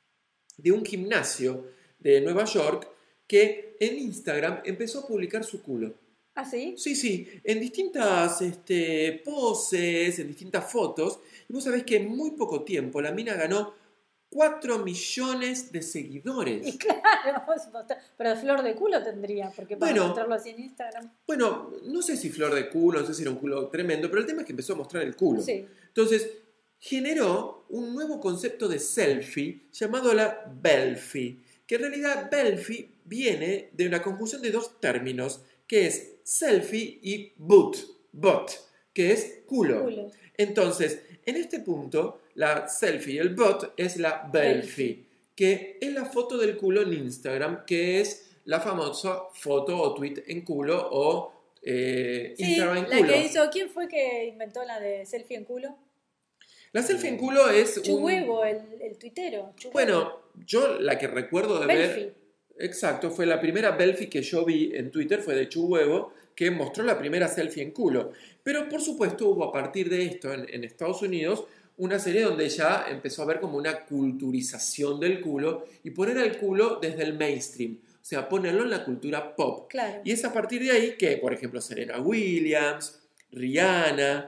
de un gimnasio de Nueva York que en Instagram empezó a publicar su culo. ¿Ah, sí? Sí, sí, en distintas este, poses, en distintas fotos. Y vos sabés que en muy poco tiempo la mina ganó cuatro millones de seguidores. Y claro, pero flor de culo tendría, porque para Bueno. mostrarlo así en Instagram. Bueno, no sé si flor de culo, no sé si era un culo tremendo, pero el tema es que empezó a mostrar el culo. Sí. Entonces, generó un nuevo concepto de selfie llamado la belfie, que en realidad belfie viene de una conjunción de dos términos, que es selfie y boot, bot, que es culo. Culo. Entonces, en este punto, la selfie y el bot es la belfie, que es la foto del culo en Instagram, que es la famosa foto o tweet en culo o eh, Sí, Instagram en la culo. que hizo, ¿quién fue que inventó la de selfie en culo? La selfie en culo es un... Chuhuevo, el, el tuitero. Chuhuevo. Bueno, yo la que recuerdo de Belfi. ver... Exacto, fue la primera belfie que yo vi en Twitter, fue de Chuhuevo, que mostró la primera selfie en culo. Pero por supuesto hubo a partir de esto en, en Estados Unidos una serie donde ya empezó a haber como una culturización del culo y poner al culo desde el mainstream. O sea, ponerlo en la cultura pop. Claro. Y es a partir de ahí que, por ejemplo, Serena Williams, Rihanna,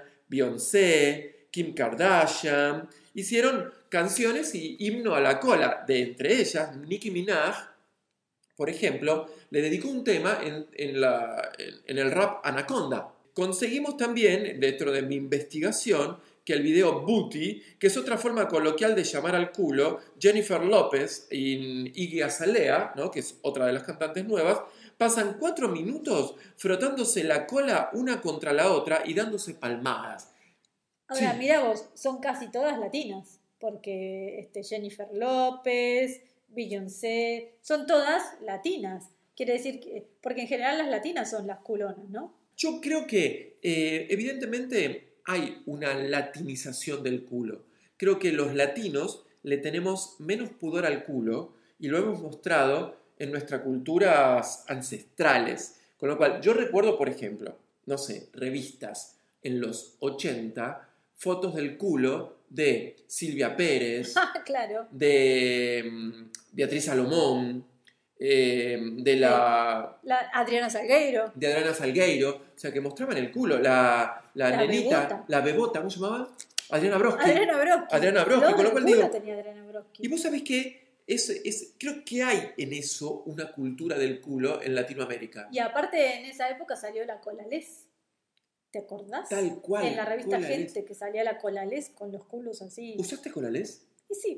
Beyoncé, Kim Kardashian hicieron canciones y himno a la cola. De entre ellas, Nicki Minaj, por ejemplo, le dedicó un tema en, en, la, en, en el rap Anaconda. Conseguimos también, dentro de mi investigación, que el video Booty, que es otra forma coloquial de llamar al culo, Jennifer López y Iggy Azalea, ¿no? Que es otra de las cantantes nuevas, pasan cuatro minutos frotándose la cola una contra la otra y dándose palmadas. Ahora, Sí. mira vos, son casi todas latinas, porque este, Jennifer López, Beyoncé, son todas latinas. Quiere decir que, porque en general las latinas son las culonas, ¿no? Yo creo que eh, evidentemente hay una latinización del culo. Creo que los latinos le tenemos menos pudor al culo y lo hemos mostrado en nuestras culturas ancestrales. Con lo cual, yo recuerdo, por ejemplo, no sé, revistas en los ochenta, fotos del culo de Silvia Pérez, Ah, claro. de mm, Beatriz Salomón, eh, de la... La Adriana Salgueiro. de Adriana Salgueiro, o sea, que mostraban el culo, la, la, La nenita, bebota. la bebota, ¿cómo se llamaba? Adriana Broski. Adriana Broski. Adriana Broski, Flor con lo de cual culo digo- tenía Adriana Broski. Y vos sabés que es, es, creo que hay en eso una cultura del culo en Latinoamérica. Y aparte en esa época salió la Colalés. ¿Te acordás? Tal cual. En la revista Colalés. Gente que salía la Colalés con los culos así. ¿Usaste Colalés? Y sí.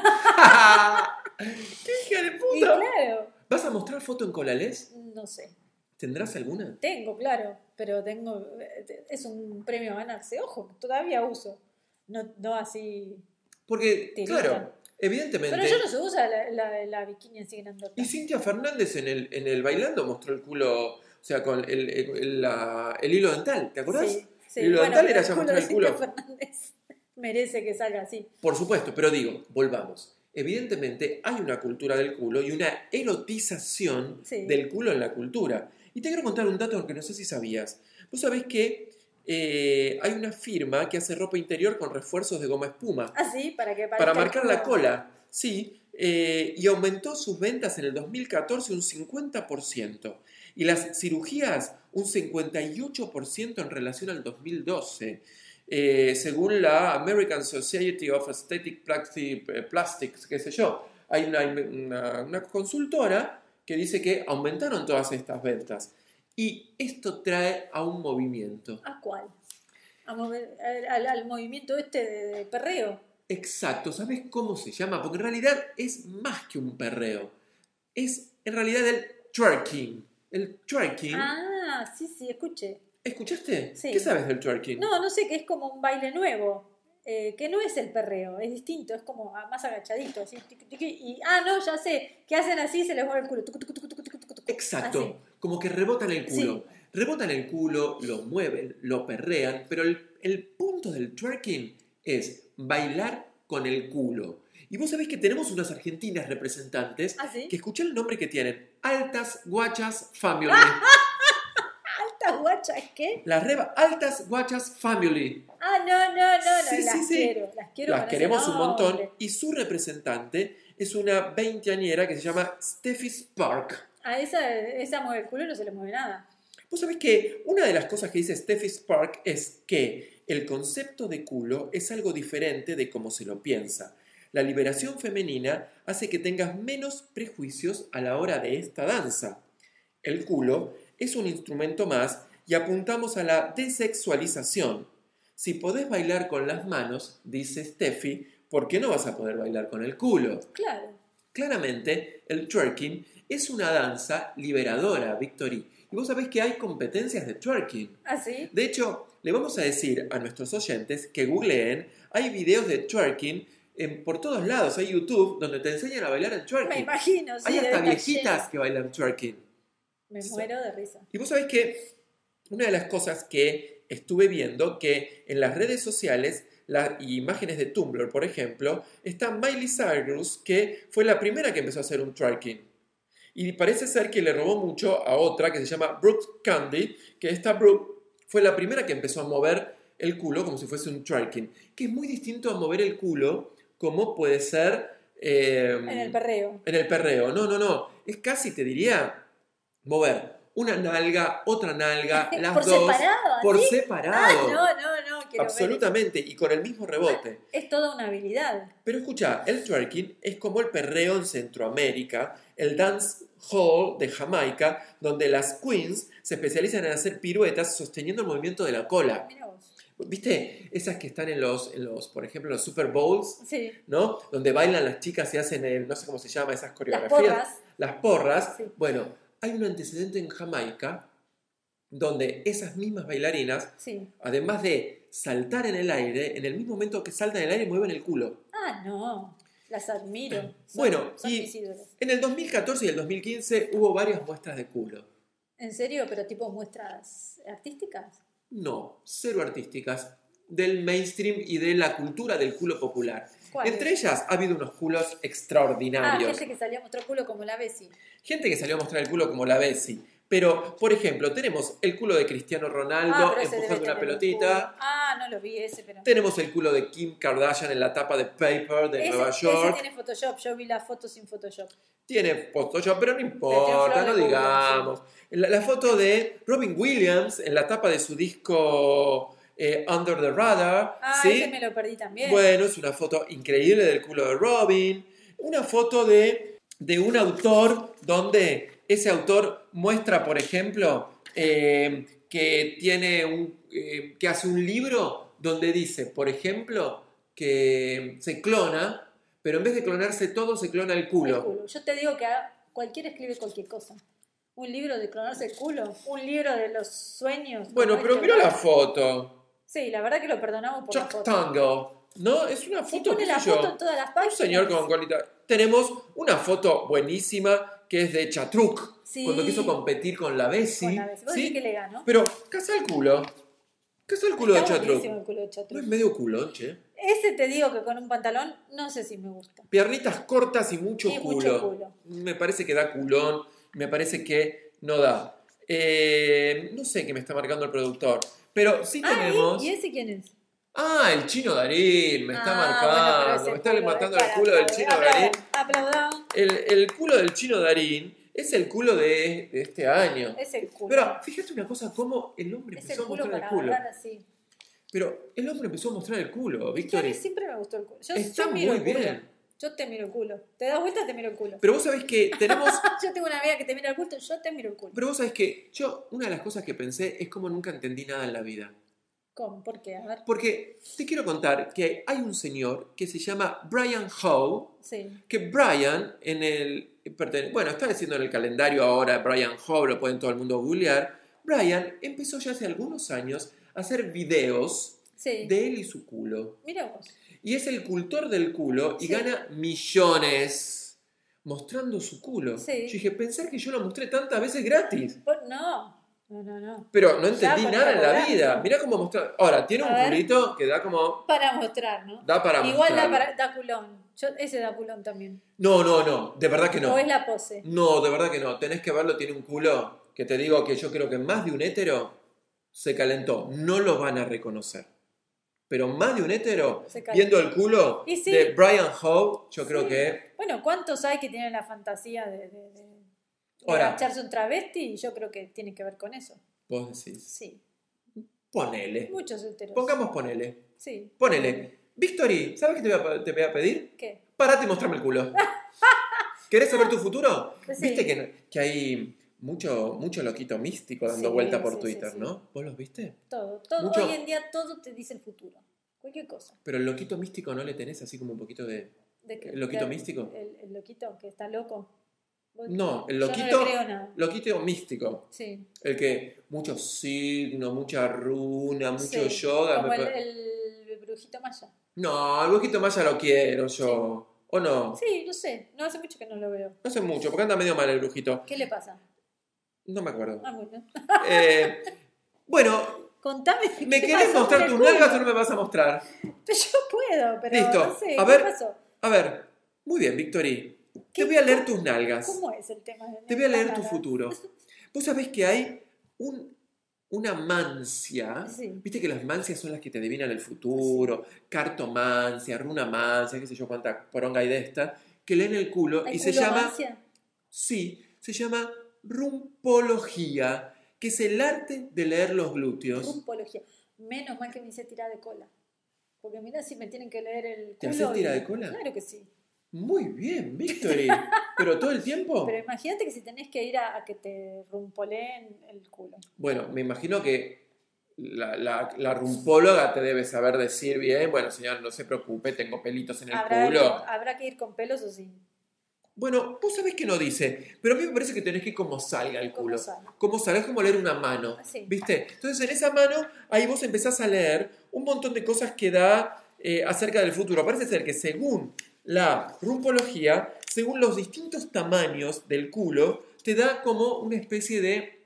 ¡Qué hija de Y puta! claro. ¿Vas a mostrar foto en Colalés? No sé. ¿Tendrás alguna? Tengo, claro. Pero tengo. Es un premio a ganarse. Ojo, todavía uso. No, no así. Porque, Tirita. claro, evidentemente... Pero yo no se usa la, la, la bikini así grandota. Y Cintia Fernández en el, en el bailando mostró el culo, o sea, con el, el, el- la- el hilo dental, ¿te acordás? Sí, sí. El hilo Bueno, dental era pero ya el culo mostrar de el Cintia culo. Fernández merece que salga así. Por supuesto, pero digo, volvamos. Evidentemente hay una cultura del culo y una erotización Sí. del culo en la cultura. Y te quiero contar un dato que no sé si sabías. Vos sabés que eh, hay una firma que hace ropa interior con refuerzos de goma espuma Así, para que para parezca el marcar culo. la cola. Sí, eh, y aumentó sus ventas en el dos mil catorce un cincuenta por ciento. Y las cirugías un cincuenta y ocho por ciento en relación al dos mil doce. Eh, según la American Society of Aesthetic Plastic- Plastics, qué sé yo. Hay una, una, una consultora que dice que aumentaron todas estas ventas. Y esto trae a un movimiento. ¿A cuál? A mover- al, al- al movimiento este de, de perreo. Exacto, ¿sabes cómo se llama? Porque en realidad es más que un perreo. Es en realidad el twerking. El twerking Ah, Ah, sí, sí, escuché. ¿Escuchaste? Sí. ¿Qué sabes del twerking? No, no sé, que es como un baile nuevo. Eh, que no es el perreo, es distinto, es como más agachadito, así, tiqui, tiqui, y, ah, no, ya sé, que hacen así, se les mueve el culo, tucu, tucu, tucu, tucu, tucu, tucu, Exacto, así. como que rebotan el culo. Sí. Rebotan el culo, lo mueven, lo perrean, pero el, el punto del twerking es bailar con el culo. Y vos sabés que tenemos unas argentinas representantes ¿Ah, sí? que escuché el nombre que tienen, Altas Guachas Family. ¿Altas guachas qué? Las reba, Altas Guachas Family. Ah, no, no, no, no, Sí, las sí, sí. quiero, las quiero Las con ese queremos un montón. nombre. Y su representante es una veinteañera que se llama Steffi Spark. A esa, esa mueve el culo y no se le mueve nada. Vos sabés que una de las cosas que dice Steffi Spark es que el concepto de culo es algo diferente de cómo se lo piensa. La liberación femenina hace que tengas menos prejuicios a la hora de esta danza. El culo es un instrumento más y apuntamos a la desexualización. Si podés bailar con las manos, dice Steffi, ¿por qué no vas a poder bailar con el culo? Claro. Claramente, el twerking es una danza liberadora, Victory. Y vos sabés que hay competencias de twerking. ¿Ah, sí? De hecho, le vamos a decir a nuestros oyentes que googleen, hay videos de twerking en, por todos lados. Hay YouTube donde te enseñan a bailar el twerking. Me imagino, sí. hay debe hasta estar viejitas lleno. que bailan twerking. Me muero de risa. Y vos sabés que una de las cosas que estuve viendo, que en las redes sociales, las imágenes de Tumblr, por ejemplo, está Miley Cyrus, que fue la primera que empezó a hacer un twerking. Y parece ser que le robó mucho a otra que se llama Brooke Candy, que esta Brooke fue la primera que empezó a mover el culo como si fuese un twerking, que es muy distinto a mover el culo como puede ser eh, En el perreo. en el perreo. No, no, no. Es casi, te diría, mover una nalga, otra nalga, las ¿Por dos separado? por ¿así? separado. Ah, no, no, no. Quiero ver Absolutamente, y con el mismo rebote. eso. Es toda una habilidad. Pero escucha, el twerking es como el perreo en Centroamérica, el dance hall de Jamaica, donde las queens se especializan en hacer piruetas sosteniendo el movimiento de la cola. Mira vos. ¿Viste? Esas que están en los, en los, por ejemplo, en los Super Bowls, Sí. ¿no? Donde bailan las chicas y hacen el, no sé cómo se llama, esas Las coreografías. porras. Las porras. Sí. Bueno, hay un antecedente en Jamaica donde esas mismas bailarinas, Sí. además de saltar en el aire, en el mismo momento que saltan en el aire mueven el culo. Ah, no. Las admiro. Son- Bueno, son y- mis ídolos. En el dos mil catorce y el dos mil quince hubo varias muestras de culo. ¿En serio? ¿Pero tipo muestras artísticas? No, cero artísticas, del mainstream y de la cultura del culo popular. ¿Cuáles? Entre ellas ha habido unos culos Ah, extraordinarios. gente que salía a mostrar culo como la Bessie. Gente que salió a mostrar el culo como la Bessie. Pero, por ejemplo, tenemos el culo de Cristiano Ronaldo Ah, pero ese debe empujando una tener un pelotita. culo. Ah, no lo vi ese, pero... Tenemos el culo de Kim Kardashian en la tapa de Paper de Ese, Nueva ese York. tiene Photoshop. Yo vi la foto sin Photoshop. Tiene Photoshop, pero no Pero importa, tiene no flor de digamos. La, la foto de Robin Williams en la tapa de su disco eh, Under the Radar. Ah, ¿sí? ese me lo perdí también. Bueno, es una foto increíble del culo de Robin. Una foto de, de un autor donde ese autor muestra, por ejemplo, eh, que tiene un, eh, que hace un libro donde dice, por ejemplo, que se clona, pero en vez de clonarse todo, se clona el culo. El culo. Yo te digo que a- cualquiera escribe cualquier cosa. Un libro de clonarse el culo. Un libro de los sueños. Bueno, como pero este, mira la ¿verdad? foto. Sí, la verdad que lo perdonamos por la Chuck foto. Tango. ¿No? Es una Si foto, pone qué la sé yo. foto en todas las Un páginas. señor con colita. Tenemos una foto buenísima que es de Chatruc, Sí. cuando quiso competir con la Bessie. Con la Bessie. ¿Vos ¿sí? decís que le ganó? Pero, casa el culo. Casa el culo Está de Chatruc. buenísimo el culo de No Chatruc. es medio culón, che. Ese te digo que con un pantalón no sé si me gusta. Piernitas cortas y mucho Y culo. mucho culo. Me parece que da culón. Me parece que no da. Eh, no sé qué me está marcando el productor. Pero sí Ah, tenemos. ¿y, ¿y ese quién es? Ah, el chino Darín. Me está Ah, bueno, pero marcando. ese me está culo matando es el para culo del aplaudir. chino Darín. Aplaudan, aplaudan. El, el culo del chino Darín es el culo de, de este año. Es el culo. Pero fíjate una cosa, cómo el hombre es el empezó a culo mostrar para el culo. agarrar así. Pero el hombre empezó a mostrar el culo, Es que a Victory. mí siempre me gustó el culo. Yo, Está yo miro muy el culo. bien. Yo te miro el culo. Te das vuelta, te miro el culo. Pero vos sabés que tenemos... Yo tengo una amiga que te mira el culo, yo te miro el culo. Pero vos sabés que yo, una de las cosas que pensé es como nunca entendí nada en la vida. ¿Cómo? ¿Por qué? A ver. Porque te quiero contar que hay un señor que se llama Brian Howe, Sí. que Brian en el... pertene- Bueno, está diciendo en el calendario ahora Brian Howe, lo pueden todo el mundo googlear, Brian empezó ya hace algunos años a hacer videos Sí. de él y su culo. Mira vos. Y es el cultor del culo y Sí. gana millones mostrando su culo. Sí. Yo dije, pensar que yo lo mostré tantas veces gratis. Por- No, no, no, no. Pero no Ya, entendí para nada en la cobrar. vida. Mirá cómo mostrar. Ahora, tiene A un ver. culito que da como... Para mostrar, ¿no? Da para Igual da, mostrarlo. para, da culón. Yo, ese da culón también. No, no, no. De verdad que no. O es la pose. No, de verdad que no. Tenés que verlo, tiene un culo que te digo que yo creo que más de un hétero se calentó. No lo van a reconocer. Pero más de un hétero, Se calentó. viendo el culo Y sí. de Brian Howe, yo creo Sí. que... Bueno, ¿cuántos hay que tienen la fantasía de, de, de, de Ahora. agacharse un travesti? Y yo creo que tiene que ver con eso. Vos decís, Sí. ponele. Muchos heteros. Pongamos ponele. Sí. Ponele. Victory, ¿sabes qué te voy a, te voy a pedir? ¿Qué? Parate y mostrame el culo. ¿Querés saber tu futuro? Sí. Viste que, que hay mucho, mucho loquito místico dando Sí, vuelta por sí, Twitter, sí, sí. ¿no? ¿Vos los viste? Todo. todo Mucho- Hoy en día todo te dice el futuro. Cualquier cosa. Pero el loquito místico no le tenés así como un poquito de... ¿De qué? ¿El loquito De- místico? El, el loquito que está loco. ¿Vos- No, el Yo loquito... no le creo nada. Loquito místico. Sí. El que muchos signos, mucha runa, mucho Sí, yoga. Como me el, pa- el brujito maya. No, el loquito más ya lo quiero yo. ¿O no? Sí, yo sé. No hace mucho que no lo veo. No sé mucho, porque anda medio mal el brujito. ¿Qué le pasa? No me acuerdo. Ah, bueno. Eh, bueno, Contame. ¿me qué querés pasó mostrar con el tus culo. nalgas o no me vas a mostrar? Yo puedo, pero Listo. no sé. A ¿Qué ver. pasó? A ver, muy bien, Victory. Te ¿Qué- voy a leer tus nalgas. ¿Cómo es el tema? de Te voy a leer tu nada? futuro. Vos sabés que hay un, una mancia. Sí. Viste que las mancias son las que te adivinan el futuro. Cartomancia, runamancia, qué sé yo cuánta poronga hay de esta. Que leen el culo ¿Hay y se llama... culomancia? Sí, se llama rumpología, que es el arte de leer los glúteos. Rumpología. Menos mal que me hice tirar de cola. Porque mira si me tienen que leer el culo. ¿Te haces tira y- de cola? Claro que sí. Muy bien, Victory. ¿Pero todo el tiempo? Pero imagínate que si tenés que ir a, a que te rumpoleen el culo. Bueno, me imagino que la, la, la rumpóloga te debe saber decir bien, bueno, señor, no se preocupe, tengo pelitos en el ¿Habrá, culo. ¿Habrá que ir con pelos o sin? Bueno, vos sabés que no dice, pero a mí me parece que tenés que ir como salga el Como culo. sale. Como sale, es como leer una mano, Así. ¿viste? Entonces en esa mano, ahí vos empezás a leer un montón de cosas que da eh, acerca del futuro. Parece ser que según la rumpología, según los distintos tamaños del culo, te da como una especie de,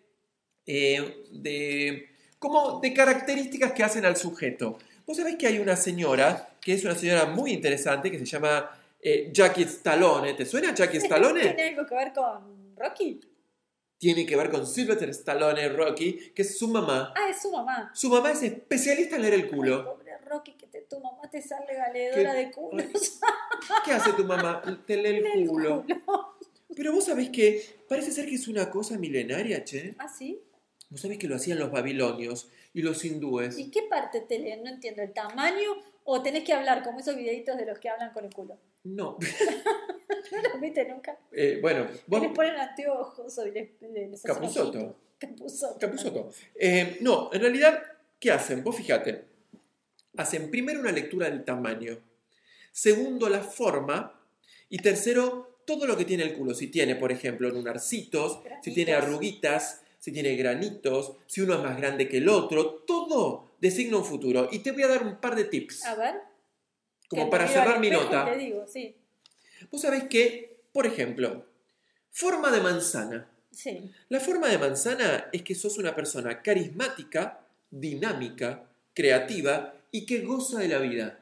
eh, de, como de características que hacen al sujeto. Vos sabés que hay una señora, que es una señora muy interesante, que se llama eh, Jackie Stallone. ¿Te suena Jackie Stallone? ¿Tiene algo que ver con Rocky? Tiene que ver con Sylvester Stallone, Rocky, que es su mamá. Ah, es su mamá. Su mamá es especialista en leer el Ay, culo. pobre Rocky, que te, tu mamá te salga leedora ¿Qué? de culos. ¿Qué hace tu mamá? Te lee el El culo. culo. Pero vos sabés que parece ser que es una cosa milenaria, che. ¿Ah, sí? Vos sabés que lo hacían los babilonios y los hindúes. ¿Y qué parte te leen? No entiendo. ¿El tamaño o tenés que hablar como esos videitos de los que hablan con el culo? No. ¿No los viste nunca? Eh, bueno, Que vos... les ponen anteojos o les, les hacen Capusotto. ojitos. Capusotto. Capusotto. Eh, no, en realidad, ¿qué hacen? Vos fíjate. Hacen primero una lectura del tamaño. Segundo, la forma. Y tercero, todo lo que tiene el culo. Si tiene, por ejemplo, lunarcitos, Granitos. si tiene arruguitas, si tiene granitos, si uno es más grande que el otro. Todo designa un futuro. Y te voy a dar un par de tips. A ver. Como que para me miro al cerrar mi espejo nota. y Te digo, sí. Vos sabés que, por ejemplo, forma de manzana. Sí. La forma de manzana es que sos una persona carismática, dinámica, creativa y que goza de la vida.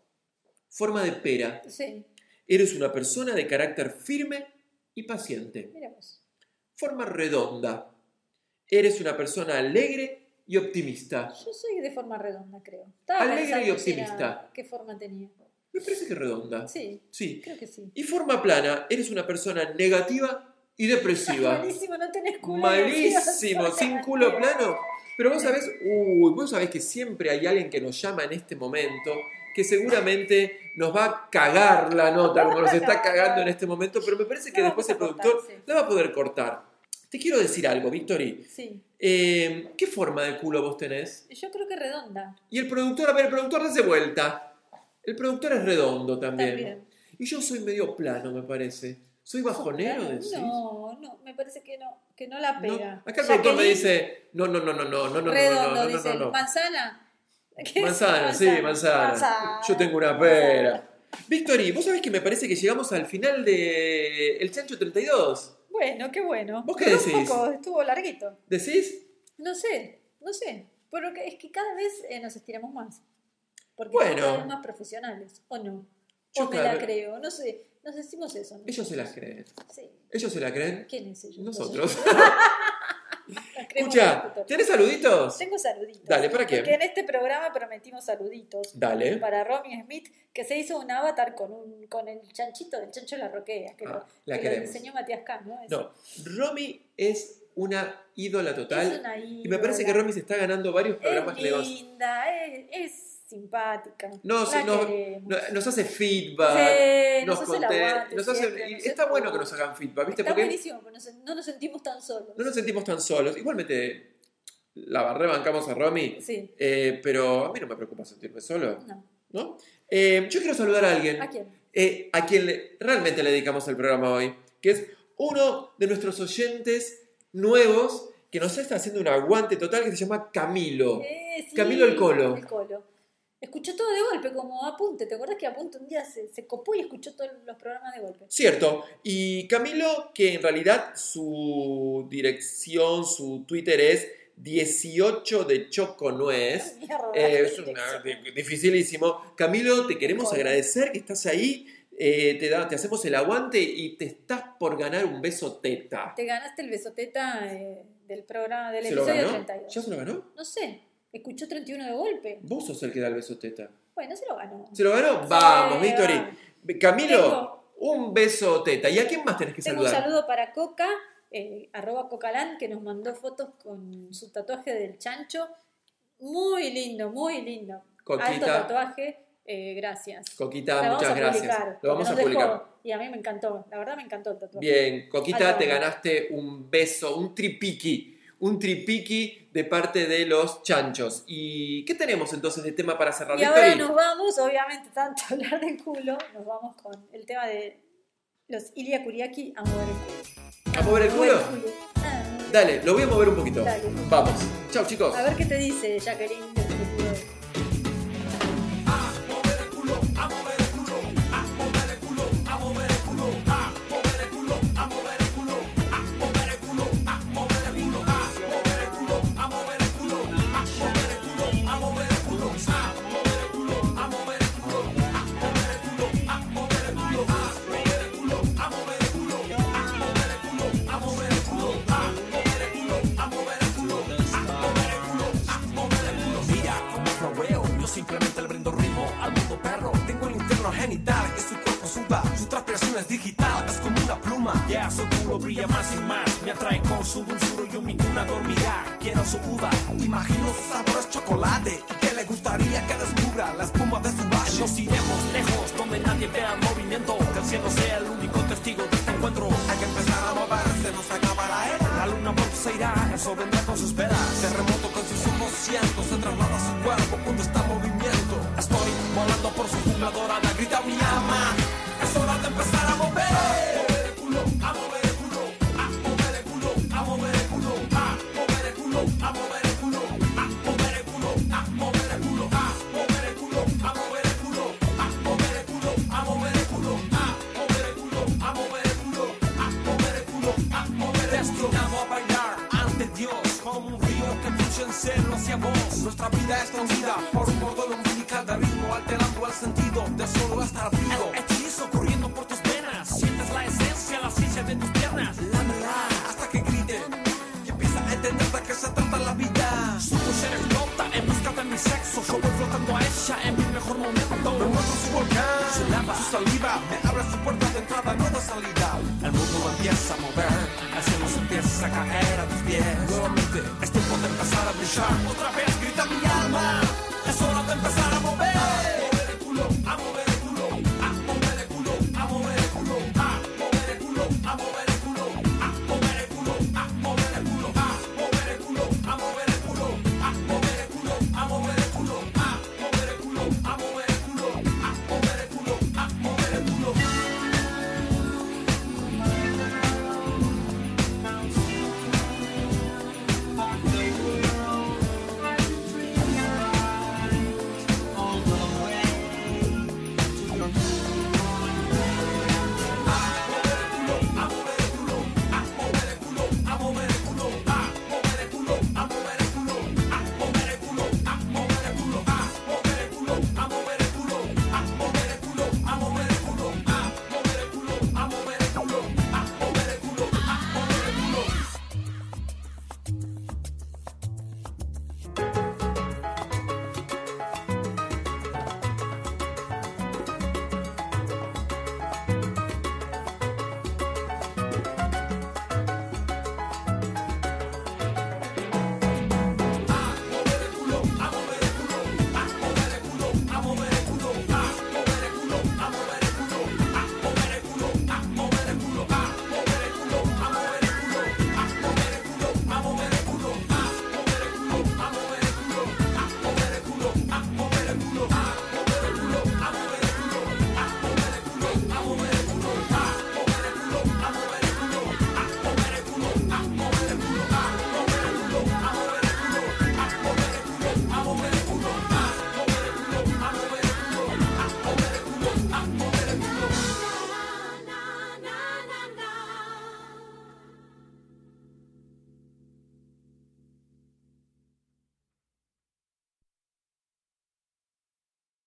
Forma de pera. Sí. Eres una persona de carácter firme y paciente. Mira vos. Forma redonda. Eres una persona alegre y optimista. Yo soy de forma redonda, creo. Estaba Alegre y pensando si era- optimista. ¿Qué forma tenía? Me parece que redonda. Sí, Sí. creo que sí. Y forma plana. Eres una persona negativa y depresiva. Malísimo, no tenés culo. Malísimo, gracioso. sin culo plano. Pero vos sabés, uy, vos sabés que siempre hay alguien que nos llama en este momento que seguramente nos va a cagar la nota, como nos está cagando en este momento, pero me parece que La después el vamos a productor cortar, sí. la va a poder cortar. Te quiero decir algo, Victory. Sí, Eh, ¿Qué forma de culo vos tenés? yo creo que redonda. Y el productor, a ver, el productor hace vuelta. El productor es redondo también. También. Y yo soy medio plano, me parece. ¿Soy bajonero, decís? No, no, me parece que no, que no la pega. No. Acá el productor me Jacqueline dice, no, no, no, no, no, no, no, Redondo, no, no, no, dice, no, no. ¿manzana? ¿Qué es Manzana, sí, manzana. Manzana. Yo tengo una pera. Victory, vos sabés que me parece que llegamos al final de El Chancho treinta y dos. Bueno, qué bueno. ¿Vos qué Duró decís? Un poco, estuvo larguito. ¿Decís? No sé, no sé. Pero que- es que cada vez eh, nos estiramos más. Porque Bueno. somos cada vez más profesionales, ¿o no? Yo O me cada la vez- creo, no sé. Nos decimos eso, ¿no? Ellos se las creen. Sí. ¿Ellos se la creen? ¿Quién es ellos? Nosotros. Nos creemos Escucha, locutores. ¿tenés saluditos? Tengo saluditos. Dale, ¿para quién? Porque en este programa prometimos saluditos. Dale. Para Romy Smith, que se hizo un avatar con un con el chanchito del Chancho La Roquea, que, Ah, lo, la que lo queremos. diseñó Matías Kahn, ¿no? Ese. No, Romy es una ídola total. Es una Y me parece que ídola. Romy se está ganando varios programas Es que le vamos- linda, es, es simpática. Nos, la nos, queremos. no- nos hace feedback, Sí, nos, nos hace el conté- aguante nos hace- siempre, y nos está hace- bueno que nos hagan feedback, ¿viste? Está Porque buenísimo, porque nos- no nos sentimos tan solos. no nos sentimos tan solos. Igualmente la rebancamos a Romy, Sí, eh, pero a mí no me preocupa sentirme solo, no. ¿no? Eh, yo quiero saludar a alguien, ¿A quién? eh, a quien le- realmente le dedicamos el programa hoy, que es uno de nuestros oyentes nuevos que nos está haciendo un aguante total, que se llama Camilo. Eh, sí, Camilo el Colo. El Colo. Escuchó todo de golpe, como Apunte. ¿Te acuerdas que Apunte un día se, se copó y escuchó todos los programas de golpe? Cierto. Y Camilo, que en realidad su dirección, su Twitter es dieciocho de Choconuez. Mierda, Eh, es dirección. una- di- dificilísimo. Camilo, te queremos Hola. agradecer que estás ahí. eh, te, da- te hacemos el aguante y te estás por ganar un beso teta. Te ganaste el besoteta eh, del programa del ¿Se lo episodio ganó? treinta y dos. ¿Ya se lo ganó? No sé, escuchó treinta y uno de golpe. Vos sos el que da el beso teta. Bueno, se lo ganó. ¿Se lo ganó? Vamos, Sí, Victory. vamos. Camilo, Tengo- un beso teta. ¿Y a quién más tenés que Tengo un saludar? saludo para Coca, eh, arroba Cocalán, que nos mandó fotos con su tatuaje del chancho. Muy lindo, muy lindo. Coquita. Alto tatuaje, eh, gracias. Coquita, La vamos muchas a gracias. publicar, Lo vamos a porque nos publicar. dejó, y a mí me encantó, la verdad me encantó el tatuaje. Bien, Coquita, Alto. te ganaste un beso, un tripiqui, un tripiqui de parte de los chanchos. ¿Y qué tenemos entonces de tema para cerrar? Y ahora Victory? nos vamos, obviamente, tanto hablar del culo, nos vamos con el tema de los Ilia Kuriaki a mover el culo. ¿A mover el culo? Ah, Dale, lo voy a mover un poquito. Dale. Vamos. Chau, chicos. a ver qué te dice Jacqueline del futuro. Mira cómo floreo, yo simplemente le brindo ritmo al mundo perro. Tengo el interno genital, que su cuerpo suda, su transpiración es digital, es como una pluma. Ya su culo brilla más y más, me atrae con su dulzura, yo mi cuna dormirá. Quiero su uva, imagino su sabor es chocolate, y que le gustaría que descubra la espuma de su valle. Nos iremos lejos, donde nadie vea el movimiento, que el cielo sea el único testigo de este encuentro. Hay que empezar a moverse, no se acaba la era. La luna pronto se irá, eso vendrá con sus velas. Terremoto con sus ojos cientos, se traslada a su cuerpo cuando está en movimiento. Estoy volando por su jungla dorada, grita mi alma. Es hora de empezar a mover. A mover el culo, a mover el culo, a mover el culo, a mover el culo, a mover el culo, a mover el culo, a mover el culo, a mover el culo, a mover el culo, a mover el culo, a mover el culo, a mover el culo, a mover el culo, a mover el culo, a mover el culo. Destinado a bailar ante Dios como un río que fluye en celo hacia vos. Nuestra vida es movida por un cordón umbilical de ritmo, alterando el sentido de solo estar vivo. El hechizo corriendo por tus venas, sientes la esencia, la ciencia de tus piernas. Lámela hasta que griten y empieza a entender de qué se trata la vida. Su mujer explota en busca de mi sexo, yo voy flotando a ella en mi mejor momento. Me muestro su volcán, su lava, su saliva, me abre su puerta de entrada, no de salida. El mundo empieza a mover, el cielo se empieza a caer a tus pies. Nuevamente es tiempo de empezar a brillar. Otra vez grita mi alma, es hora de empezar a